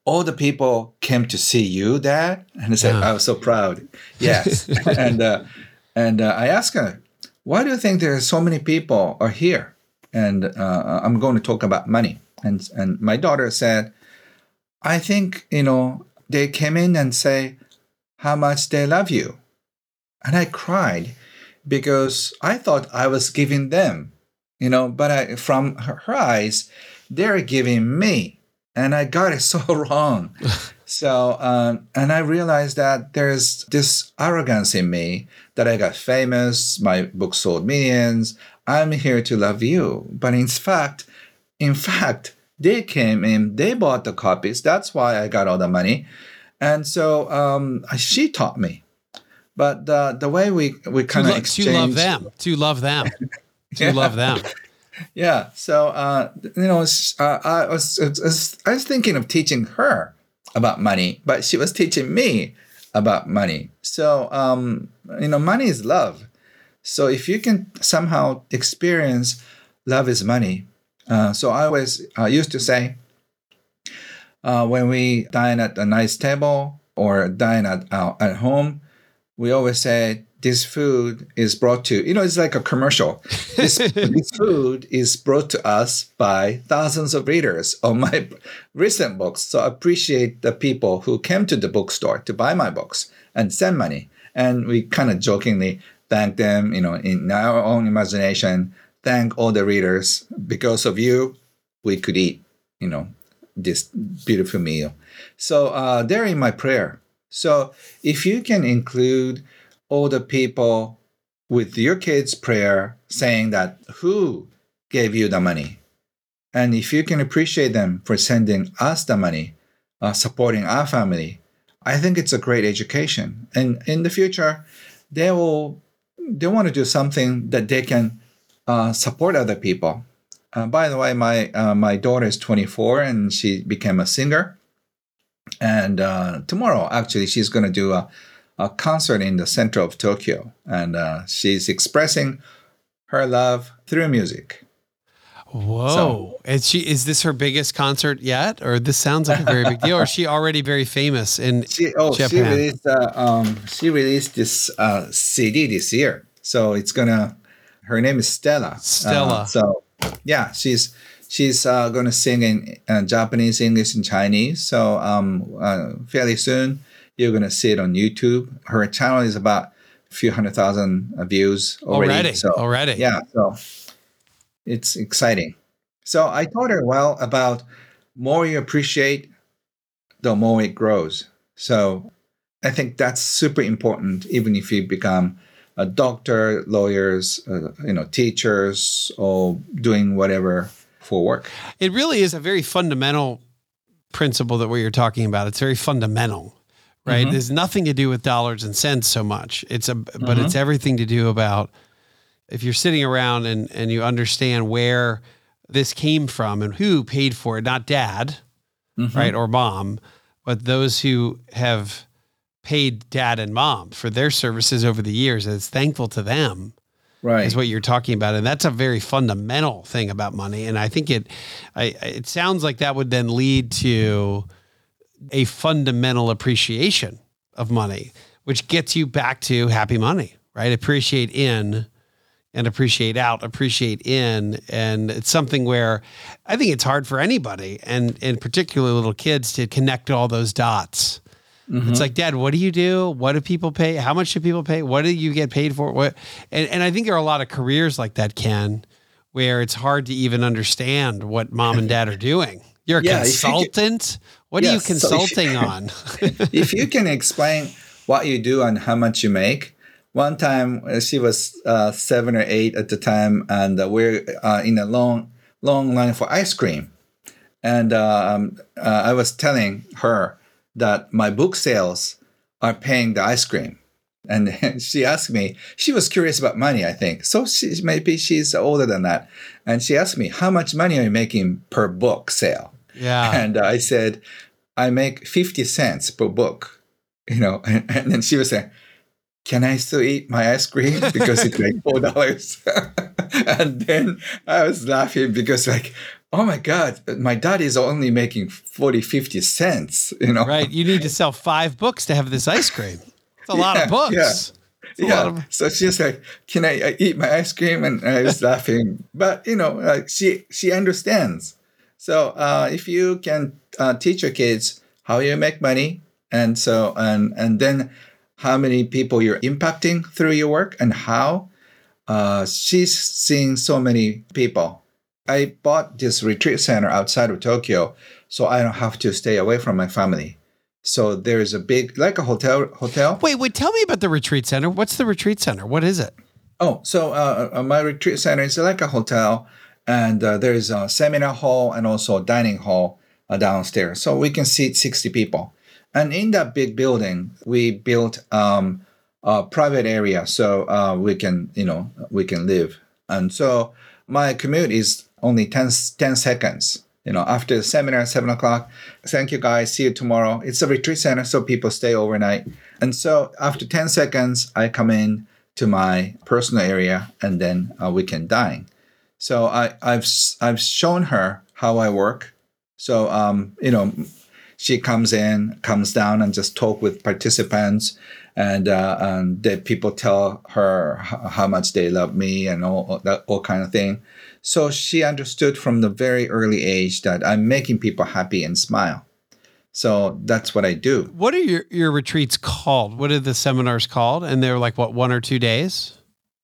all the people came to see you, Dad? And I said, Yeah. I was so proud. Yes. and uh, and uh, I asked her, why do you think there are so many people are here? And uh, I'm going to talk about money. And and my daughter said, I think, you know, they came in and say how much they love you. And I cried because I thought I was giving them, you know, but I, from her, her eyes, they're giving me. And I got it so wrong. so, um, and I realized that there's this arrogance in me that I got famous, my book sold millions, I'm here to love you. But in fact, in fact, they came in, they bought the copies. That's why I got all the money. And so um, she taught me. But the the way we, we kind of lo- exchange. To love them. To love them. To Yeah. love them. Yeah. So, uh, you know, uh, I, was, I was I was thinking of teaching her about money, but she was teaching me about money. So, um, you know, money is love. So if you can somehow experience love is money. Uh, so I always uh, used to say, uh, when we dine at a nice table or dine at, uh, at home, we always say, this food is brought to, you know, it's like a commercial. This, this food is brought to us by thousands of readers of my recent books. So I appreciate the people who came to the bookstore to buy my books and send money. And we kind of jokingly thank them, you know, in our own imagination, thank all the readers. Because of you, we could eat, you know, this beautiful meal. So uh, they're in my prayer. So if you can include all the people with your kids' prayer saying that who gave you the money, and if you can appreciate them for sending us the money, uh, supporting our family, I think it's a great education. And in the future, they will they want to do something that they can uh, support other people. Uh, by the way, my uh, my daughter is twenty-four and she became a singer. And uh, tomorrow, actually, she's going to do a, a concert in the center of Tokyo. And uh, she's expressing her love through music. Whoa. So- is she is this her biggest concert yet? Or this sounds like a very big deal? Or is she already very famous in She oh she Japan? released uh, um she released this uh, C D this year. So it's gonna. Her name is Stella. Stella. Uh, so yeah, she's she's uh, gonna sing in uh, Japanese, English, and Chinese. So um uh, fairly soon you're gonna see it on YouTube. Her channel is about a few hundred thousand views already. Already. So Already. yeah, so it's exciting. So I taught her well about more you appreciate, the more it grows. So I think that's super important, even if you become a doctor, lawyers, uh, you know, teachers, or doing whatever for work. It really is a very fundamental principle that what you're talking about. It's very fundamental, right? Mhm. There's nothing to do with dollars and cents so much. It's a, but Mhm. it's everything to do about if you're sitting around and, and you understand where this came from and who paid for it, not dad, Mhm. right, or mom, but those who have paid dad and mom for their services over the years. And it's thankful to them Right. is what you're talking about. And that's a very fundamental thing about money. And I think it, I, it sounds like that would then lead to a fundamental appreciation of money, which gets you back to happy money, right? Appreciate in and appreciate out, appreciate in. And it's something where I think it's hard for anybody, and, and particularly little kids, to connect all those dots. Mhm. It's like, Dad, what do you do? What do people pay? How much do people pay? What do you get paid for? What? And, and I think there are a lot of careers like that, Ken, where it's hard to even understand what mom and dad are doing. You're a Yeah, if you get- consultant. What are you Yes, so if you- consulting on? if you can explain what you do and how much you make. One time uh, she was uh, seven or eight at the time, and uh, we're uh, in a long, long line for ice cream. And uh, um, uh, I was telling her that my book sales are paying the ice cream. And she asked me, she was curious about money, I think. So she, maybe she's older than that. And she asked me, how much money are you making per book sale? Yeah. And I said, I make fifty cents per book, you know, and, and then she was saying, can I still eat my ice cream? Because it's like four dollars. And then I was laughing because like, oh my God, my dad is only making forty, fifty cents, you know? Right. You need to sell five books to have this ice cream. It's a yeah, lot of books. Yeah. It's a yeah. lot of... So she's like, can I, I eat my ice cream? And I was laughing. But, you know, like she, she understands. So uh, if you can uh, teach your kids how you make money, and so, and, and then how many people you're impacting through your work and how, uh, she's seeing so many people. I bought this retreat center outside of Tokyo, so I don't have to stay away from my family. So there's a big, like a hotel. Hotel. Wait, wait. Tell me about the retreat center. What's the retreat center? What is it? Oh, so uh, my retreat center is like a hotel, and uh, there's a seminar hall and also a dining hall uh, downstairs, so we can seat sixty people. And in that big building, we built um, a private area, so uh, we can, you know, we can live. And so my commute is only ten, ten seconds. You know, after the seminar at seven o'clock, thank you guys, see you tomorrow. It's a retreat center, so people stay overnight. And so after ten seconds, I come in to my personal area, and then uh, we can dine. So I, I've I've shown her how I work. So, um, you know, she comes in, comes down, and just talk with participants. And, uh, and the people tell her how much they love me and all, all that all kind of thing. So she understood from the very early age that I'm making people happy and smile. So that's what I do. What are your, your retreats called? What are the seminars called? And they're like, what, one or two days?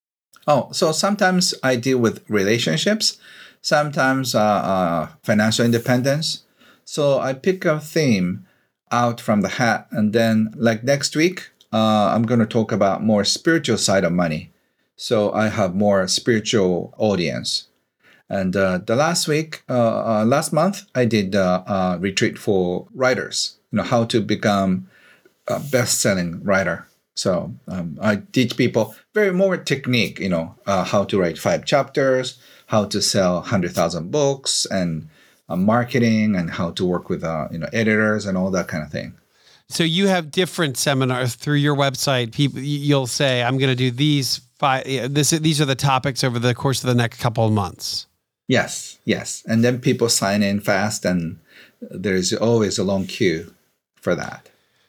Oh, so sometimes I deal with relationships, sometimes uh, uh, financial independence. So I pick a theme out from the hat. And then like next week, uh, I'm going to talk about more spiritual side of money. So I have more spiritual audience. And uh, the last week, uh, uh, last month, I did a uh, uh, retreat for writers, you know, how to become a best-selling writer. So um, I teach people very more technique, you know, uh, how to write five chapters, how to sell one hundred thousand books, and uh, marketing, and how to work with, uh, you know, editors and all that kind of thing. So you have different seminars through your website. People, you'll say, I'm going to do these five, this, these are the topics over the course of the next couple of months. Yes, yes. And then people sign in fast, and there's always a long queue for that.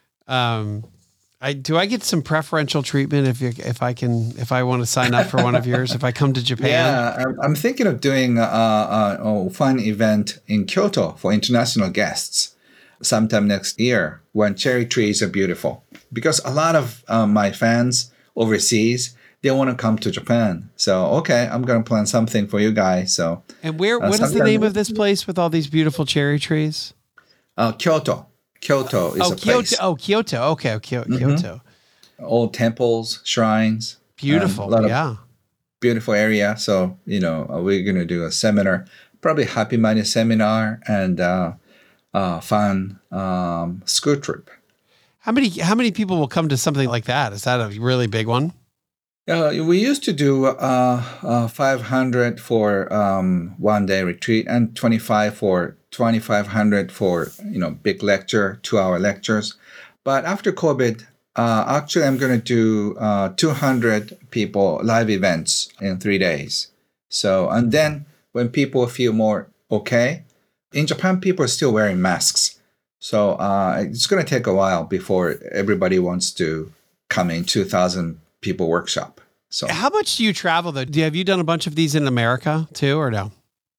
Um, I do I get some preferential treatment if you, if I can, if I want to sign up for one of yours, if I come to Japan? Yeah, I'm thinking of doing a, a, a fun event in Kyoto for international guests sometime next year when cherry trees are beautiful. Because a lot of uh, my fans overseas, they want to come to Japan. So, okay, I'm going to plan something for you guys. So, and where, uh, what is the name of this place with all these beautiful cherry trees? Uh, Kyoto. Kyoto is oh, a Kyoto. place. Oh, Kyoto. Okay, Kyoto. Mm-hmm. Kyoto. Old temples, shrines. Beautiful. Um, yeah. Beautiful area. So, you know, uh, we're going to do a seminar, probably Happy Money seminar, and uh, uh, fun um, school trip. How many, how many people will come to something like that? Is that a really big one? Uh, we used to do uh, uh, five hundred for um, one day retreat and twenty-five for twenty-five hundred for, you know, big lecture, two hour lectures. But after COVID, uh, actually, I'm going to do uh, two hundred people live events in three days. So, and then when people feel more okay, in Japan, people are still wearing masks. So uh, it's going to take a while before everybody wants to come in two thousand people workshop. So how much do you travel though? Do, have you done a bunch of these in America too, or no?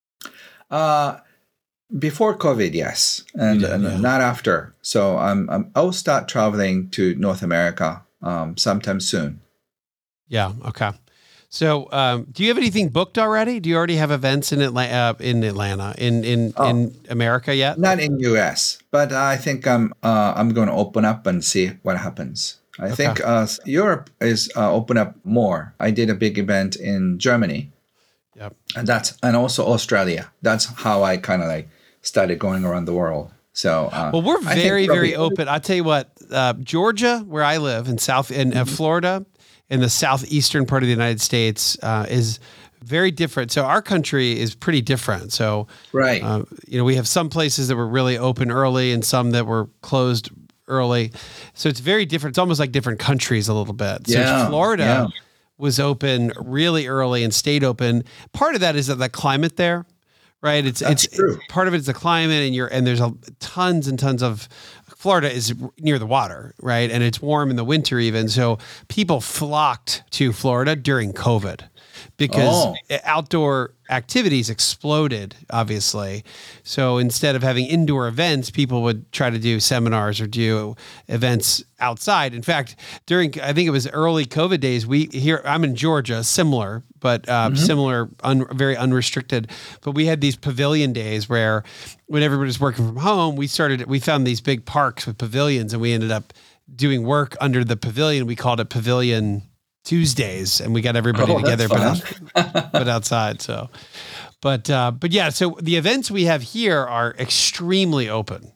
Uh, before COVID, yes, and, did, and yeah. not after. So I'm, I'm I'll start traveling to North America um, sometime soon. Yeah. Okay. So, um, do you have anything booked already? Do you already have events in Atlanta, uh, in Atlanta, in in, oh, in America yet? Not in U S, but I think I'm uh, I'm going to open up and see what happens. I okay. think uh, Europe is uh, open up more. I did a big event in Germany, yep, and that's and also Australia. That's how I kind of like started going around the world. So, uh, well, we're very very open. I tell you what, uh, Georgia, where I live, in South in uh, Florida, in the southeastern part of the United States, uh, is very different. So our country is pretty different. So, right, uh, you know, we have some places that were really open early and some that were closed early. So it's very different. It's almost like different countries a little bit. So yeah, Florida yeah. was open really early and stayed open. Part of that is that the climate there, right? It's That's it's true. part of it is the climate, and you're and there's a tons and tons of Florida is near the water, right? And it's warm in the winter even. So people flocked to Florida during COVID because Oh. outdoor activities exploded, obviously. So instead of having indoor events, people would try to do seminars or do events outside. In fact, during, I think it was early COVID days, we here, I'm in Georgia, similar, but uh, Mm-hmm. similar, un, very unrestricted. But we had these pavilion days where when everybody was working from home, we started, we found these big parks with pavilions, and we ended up doing work under the pavilion. We called it Pavilion Tuesdays, and we got everybody Oh, together, that's but out, but outside. So, but uh, but yeah, so the events we have here are extremely open.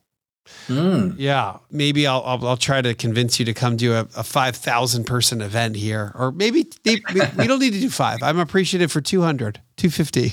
Mm. Yeah, maybe I'll, I'll I'll try to convince you to come do a, a five thousand person event here, or maybe they, we don't need to do five. I'm appreciative for two hundred, two fifty.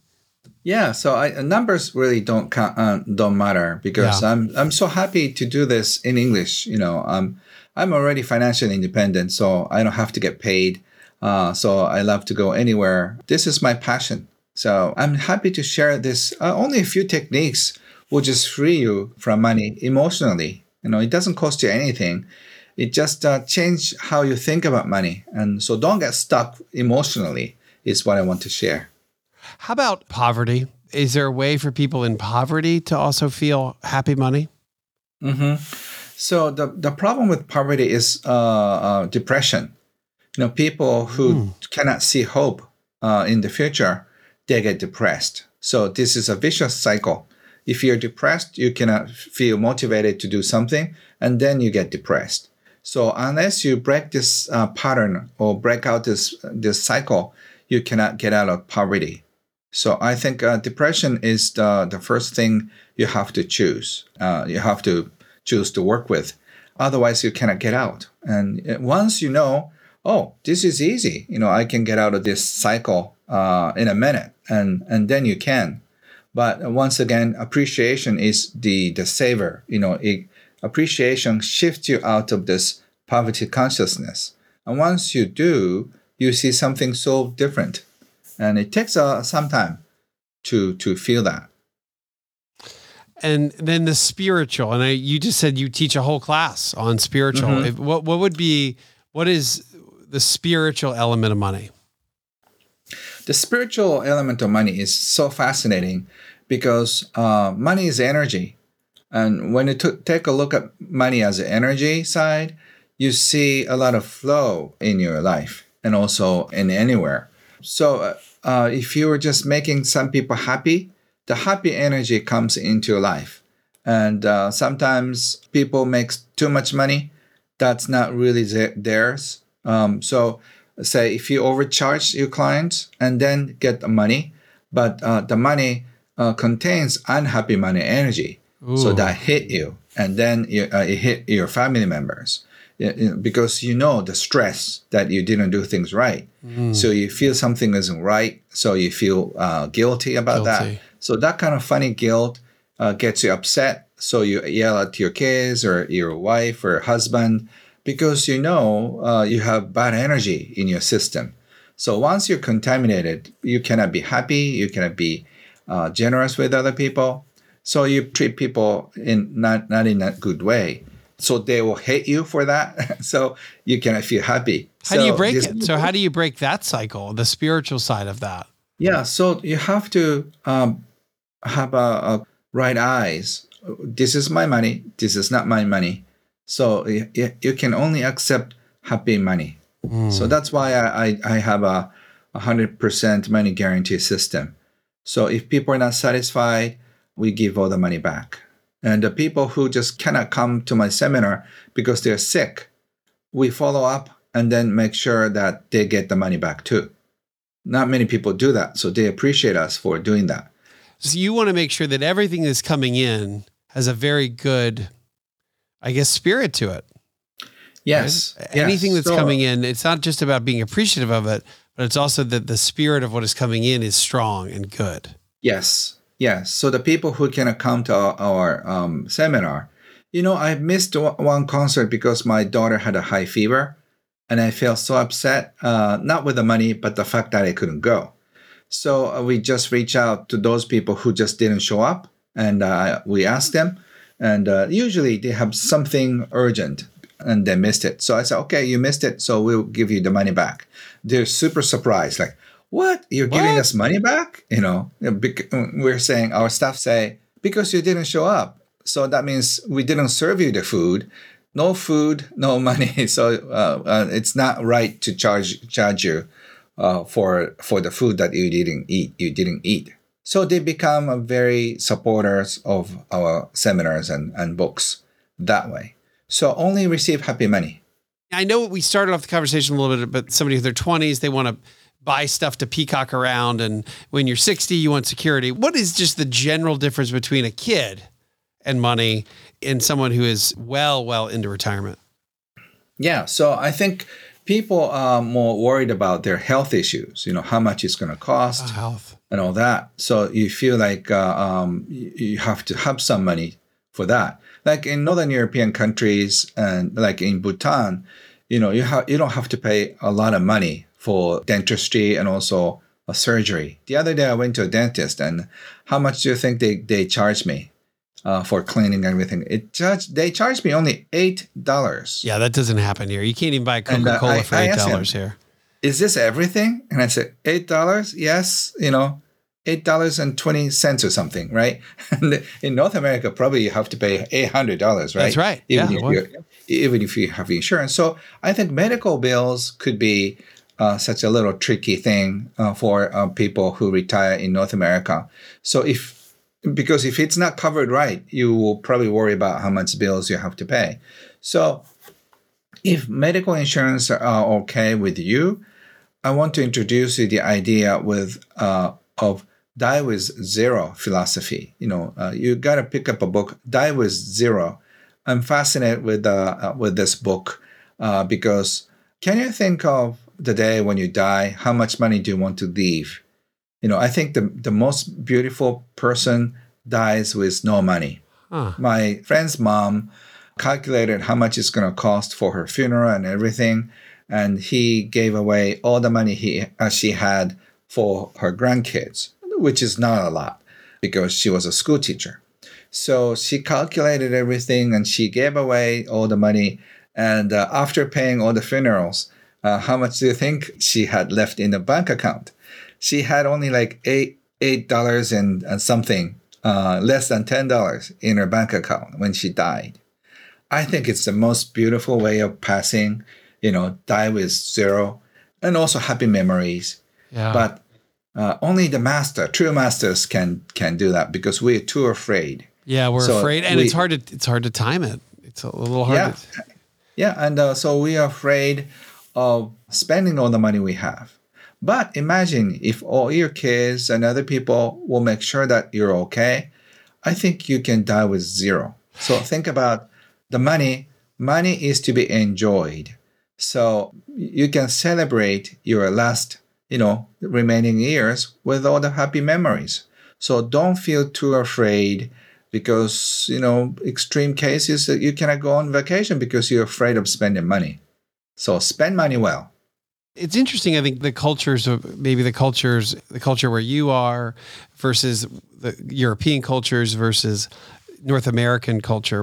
Yeah, so I, numbers really don't count, uh, don't matter because Yeah. I'm I'm so happy to do this in English. You know, I'm I'm already financially independent, so I don't have to get paid. Uh, so I love to go anywhere. This is my passion. So I'm happy to share this. Uh, only a few techniques will just free you from money emotionally. You know, it doesn't cost you anything. It just uh, change how you think about money, and so don't get stuck emotionally. Is what I want to share. How about poverty? Is there a way for people in poverty to also feel happy money? Mm-hmm. So the, the problem with poverty is uh, uh, depression. You know, people who Mm. cannot see hope uh, in the future, they get depressed. So this is a vicious cycle. If you're depressed, you cannot feel motivated to do something, and then you get depressed. So unless you break this uh, pattern or break out this this cycle, you cannot get out of poverty. So I think uh, depression is the, the first thing you have to choose. Uh, you have to choose to work with. Otherwise, you cannot get out. And once you know, oh, this is easy, you know, I can get out of this cycle uh, in a minute, and, and then you can. But once again, appreciation is the, the saver. You know, it, appreciation shifts you out of this poverty consciousness. And once you do, you see something so different. And it takes uh, some time to to feel that. And then the spiritual, and I, you just said you teach a whole class on spiritual. Mhm. If, what what would be, what is the spiritual element of money? The spiritual element of money is so fascinating because uh, money is energy. And when you t- take a look at money as an energy side, you see a lot of flow in your life and also in anywhere. So uh, uh, if you were just making some people happy, the happy energy comes into your life. And uh, sometimes people make too much money. That's not really the- theirs. Um, so say if you overcharge your clients and then get the money, but uh, the money uh, contains unhappy money energy. So Ooh. that hit you, and then you, uh, it hit your family members. You- you- because you know the stress that you didn't do things right. Mm. So you feel something isn't right. So you feel uh, guilty about Guilty. that. So that kind of funny guilt uh, gets you upset. So you yell at your kids or your wife or husband because you know uh, you have bad energy in your system. So once you're contaminated, you cannot be happy. You cannot be uh, generous with other people. So you treat people in not, not in a good way. So they will hate you for that. So you cannot feel happy. How do you So break this- it? So how do you break that cycle, the spiritual side of that? Yeah, so you have to um, have a, a right eyes. This is my money. This is not my money. So you, you can only accept happy money. Mm. So that's why I, I, I have a one hundred percent money guarantee system. So if people are not satisfied, we give all the money back. And the people who just cannot come to my seminar because they're sick, we follow up and then make sure that they get the money back too. Not many people do that, so they appreciate us for doing that. So you want to make sure that everything that's coming in has a very good, I guess, spirit to it. Yes. Right? yes. Anything that's So- coming in, it's not just about being appreciative of it, but it's also that the spirit of what is coming in is strong and good. Yes, yes. So the people who cannot come to our, our um, seminar, you know, I missed o- one concert because my daughter had a high fever, and I felt so upset, uh, not with the money, but the fact that I couldn't go. So uh, we just reach out to those people who just didn't show up, and uh, we ask them. And uh, usually they have something urgent and they missed it. So I said, okay, you missed it, so we'll give you the money back. They're super surprised, like, what? You're what? giving us money back? You know, we're saying, our staff say, because you didn't show up. So that means we didn't serve you the food. No food, no money. So uh, uh, it's not right to charge charge you uh, for for the food that you didn't eat. You didn't eat. So they become a very supporters of our seminars and, and books that way. So only receive happy money. I know we started off the conversation a little bit, but somebody in their twenties, they want to buy stuff to peacock around. And when you're sixty, you want security. What is just the general difference between a kid and money and someone who is well, well into retirement? Yeah. So I think people are more worried about their health issues, you know, how much it's going to cost oh, health. and all that. So you feel like uh, um, you have to have some money for that. Like in Northern European countries and like in Bhutan, you know, you have you don't have to pay a lot of money for dentistry and also a surgery. The other day I went to a dentist, and how much do you think they, they charged me uh, for cleaning everything? It charged they charged me only eight dollars. Yeah, that doesn't happen here. You can't even buy Coca-Cola and, uh, I, for eight dollars here. Is this everything? And I said, eight dollars? Yes, you know. eight dollars and twenty cents or something, right? And in North America, probably you have to pay eight hundred dollars, right? That's right. Even, yeah, if well. you even if you have insurance. So I think medical bills could be uh, such a little tricky thing uh, for uh, people who retire in North America. So if, because if it's not covered right, you will probably worry about how much bills you have to pay. So if medical insurance are okay with you, I want to introduce you the idea with uh, of Die with Zero philosophy. You know, uh, you got to pick up a book, Die with Zero. I'm fascinated with uh, uh, with this book uh, because can you think of the day when you die, how much money do you want to leave? You know, I think the, the most beautiful person dies with no money. Huh. My friend's mom calculated how much it's going to cost for her funeral and everything, and he gave away all the money he uh, she had for her grandkids, which is not a lot because she was a school teacher. So she calculated everything and she gave away all the money. And uh, after paying all the funerals, uh, how much do you think she had left in the bank account? She had only like eight eight dollars and, and something, uh, less than ten dollars in her bank account when she died. I think it's the most beautiful way of passing, you know, die with zero, and also happy memories. Yeah. But uh, only the master, true masters can can do that because we're too afraid. Yeah, we're so afraid, and we, it's hard to it's hard to time it. It's a little hard. Yeah, to... yeah, and uh, so we are afraid of spending all the money we have. But imagine if all your kids and other people will make sure that you're okay. I think you can die with zero. So think about the money. Money is to be enjoyed. So you can celebrate your last, you know, remaining years with all the happy memories. So don't feel too afraid because, you know, extreme cases that you cannot go on vacation because you're afraid of spending money. So spend money well. It's interesting. I think the cultures of maybe the cultures, the culture where you are versus the European cultures versus North American culture.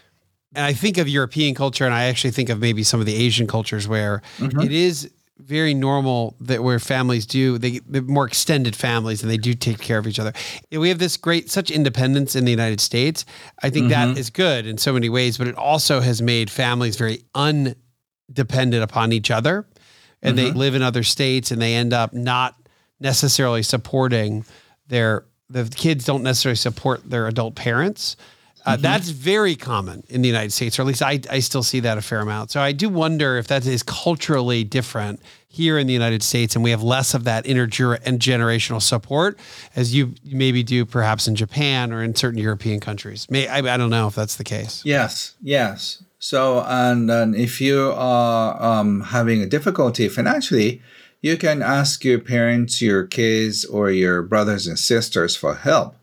And I think of European culture, and I actually think of maybe some of the Asian cultures where mm-hmm. it is very normal that where families do, they, they're more extended families and they do take care of each other. We have this great, such independence in the United States. I think mm-hmm. that is good in so many ways, but it also has made families very undependent upon each other. And mm-hmm. they live in other states and they end up not necessarily supporting their, the kids don't necessarily support their adult parents. Uh, mm-hmm. That's very common in the United States, or at least I, I still see that a fair amount. So I do wonder if that is culturally different here in the United States, and we have less of that intergenerational support as you maybe do perhaps in Japan or in certain European countries. May I, I don't know if that's the case. Yes, yes. So, and, and if you are um, having a difficulty financially, you can ask your parents, your kids, or your brothers and sisters for help.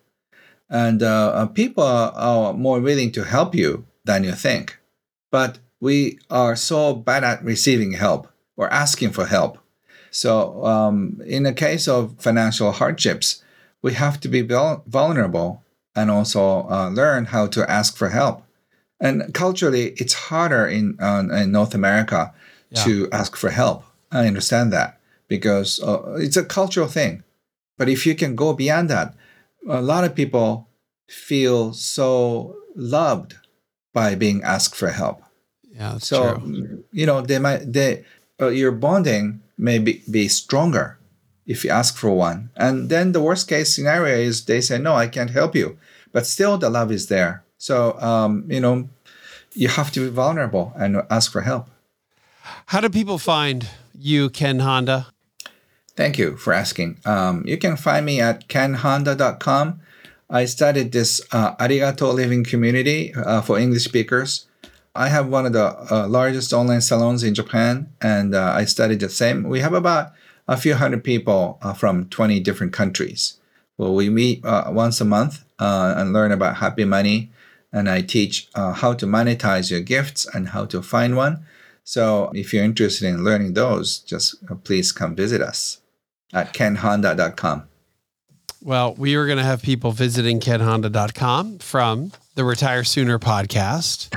And uh, people are more willing to help you than you think. But we are so bad at receiving help or asking for help. So um, in the case of financial hardships, we have to be vulnerable and also uh, learn how to ask for help. And culturally, it's harder in, uh, in North America yeah. to ask for help. I understand that because uh, it's a cultural thing. But if you can go beyond that, a lot of people feel so loved by being asked for help. Yeah, that's so, true. you know, they might, they, uh, your bonding may be, be stronger if you ask for one. And then the worst case scenario is they say, no, I can't help you. But still the love is there. So, um, you know, you have to be vulnerable and ask for help. How do people find you, Ken Honda? Thank you for asking. Um, you can find me at ken honda dot com. I started this uh, Arigato Living community uh, for English speakers. I have one of the uh, largest online salons in Japan, and uh, I started the same. We have about a few hundred people uh, from twenty different countries. Well, we meet uh, once a month uh, and learn about happy money, and I teach uh, how to monetize your gifts and how to find one. So if you're interested in learning those, just uh, please come visit us at ken honda dot com. Well, we are going to have people visiting ken honda dot com from the Retire Sooner podcast.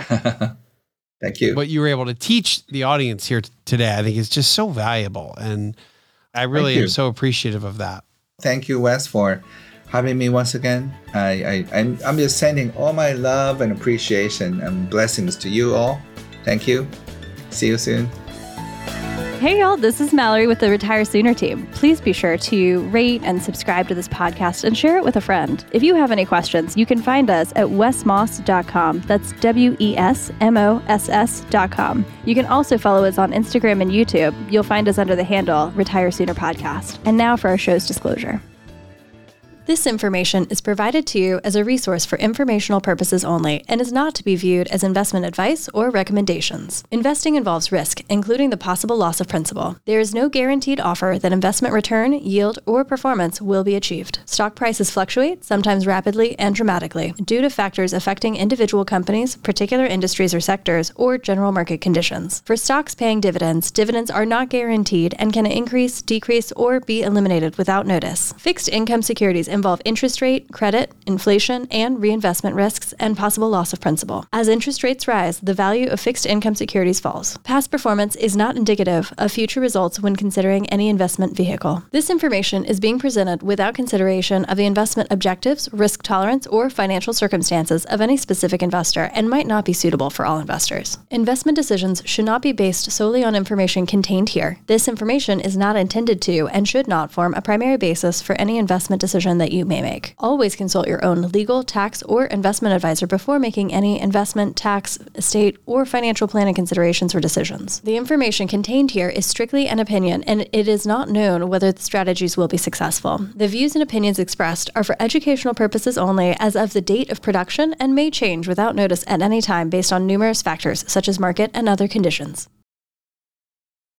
Thank you. What you were able to teach the audience here t- today, I think is just so valuable. And I really am so appreciative of that. Thank you, Wes, for having me once again. I, I, I'm, I'm just sending all my love and appreciation and blessings to you all. Thank you. See you soon. Hey y'all, this is Mallory with the Retire Sooner team. Please be sure to rate and subscribe to this podcast and share it with a friend. If you have any questions, you can find us at wes moss dot com. That's W E S M O S S dot com. You can also follow us on Instagram and YouTube. You'll find us under the handle Retire Sooner Podcast. And now for our show's disclosure. This information is provided to you as a resource for informational purposes only and is not to be viewed as investment advice or recommendations. Investing involves risk, including the possible loss of principal. There is no guaranteed offer that investment return, yield, or performance will be achieved. Stock prices fluctuate, sometimes rapidly and dramatically, due to factors affecting individual companies, particular industries or sectors, or general market conditions. For stocks paying dividends, dividends are not guaranteed and can increase, decrease, or be eliminated without notice. Fixed income securities involve interest rate, credit, inflation, and reinvestment risks, and possible loss of principal. As interest rates rise, the value of fixed income securities falls. Past performance is not indicative of future results when considering any investment vehicle. This information is being presented without consideration of the investment objectives, risk tolerance, or financial circumstances of any specific investor and might not be suitable for all investors. Investment decisions should not be based solely on information contained here. This information is not intended to and should not form a primary basis for any investment decision that you may make. Always consult your own legal, tax, or investment advisor before making any investment, tax, estate, or financial planning considerations or decisions. The information contained here is strictly an opinion, and it is not known whether the strategies will be successful. The views and opinions expressed are for educational purposes only as of the date of production and may change without notice at any time based on numerous factors such as market and other conditions.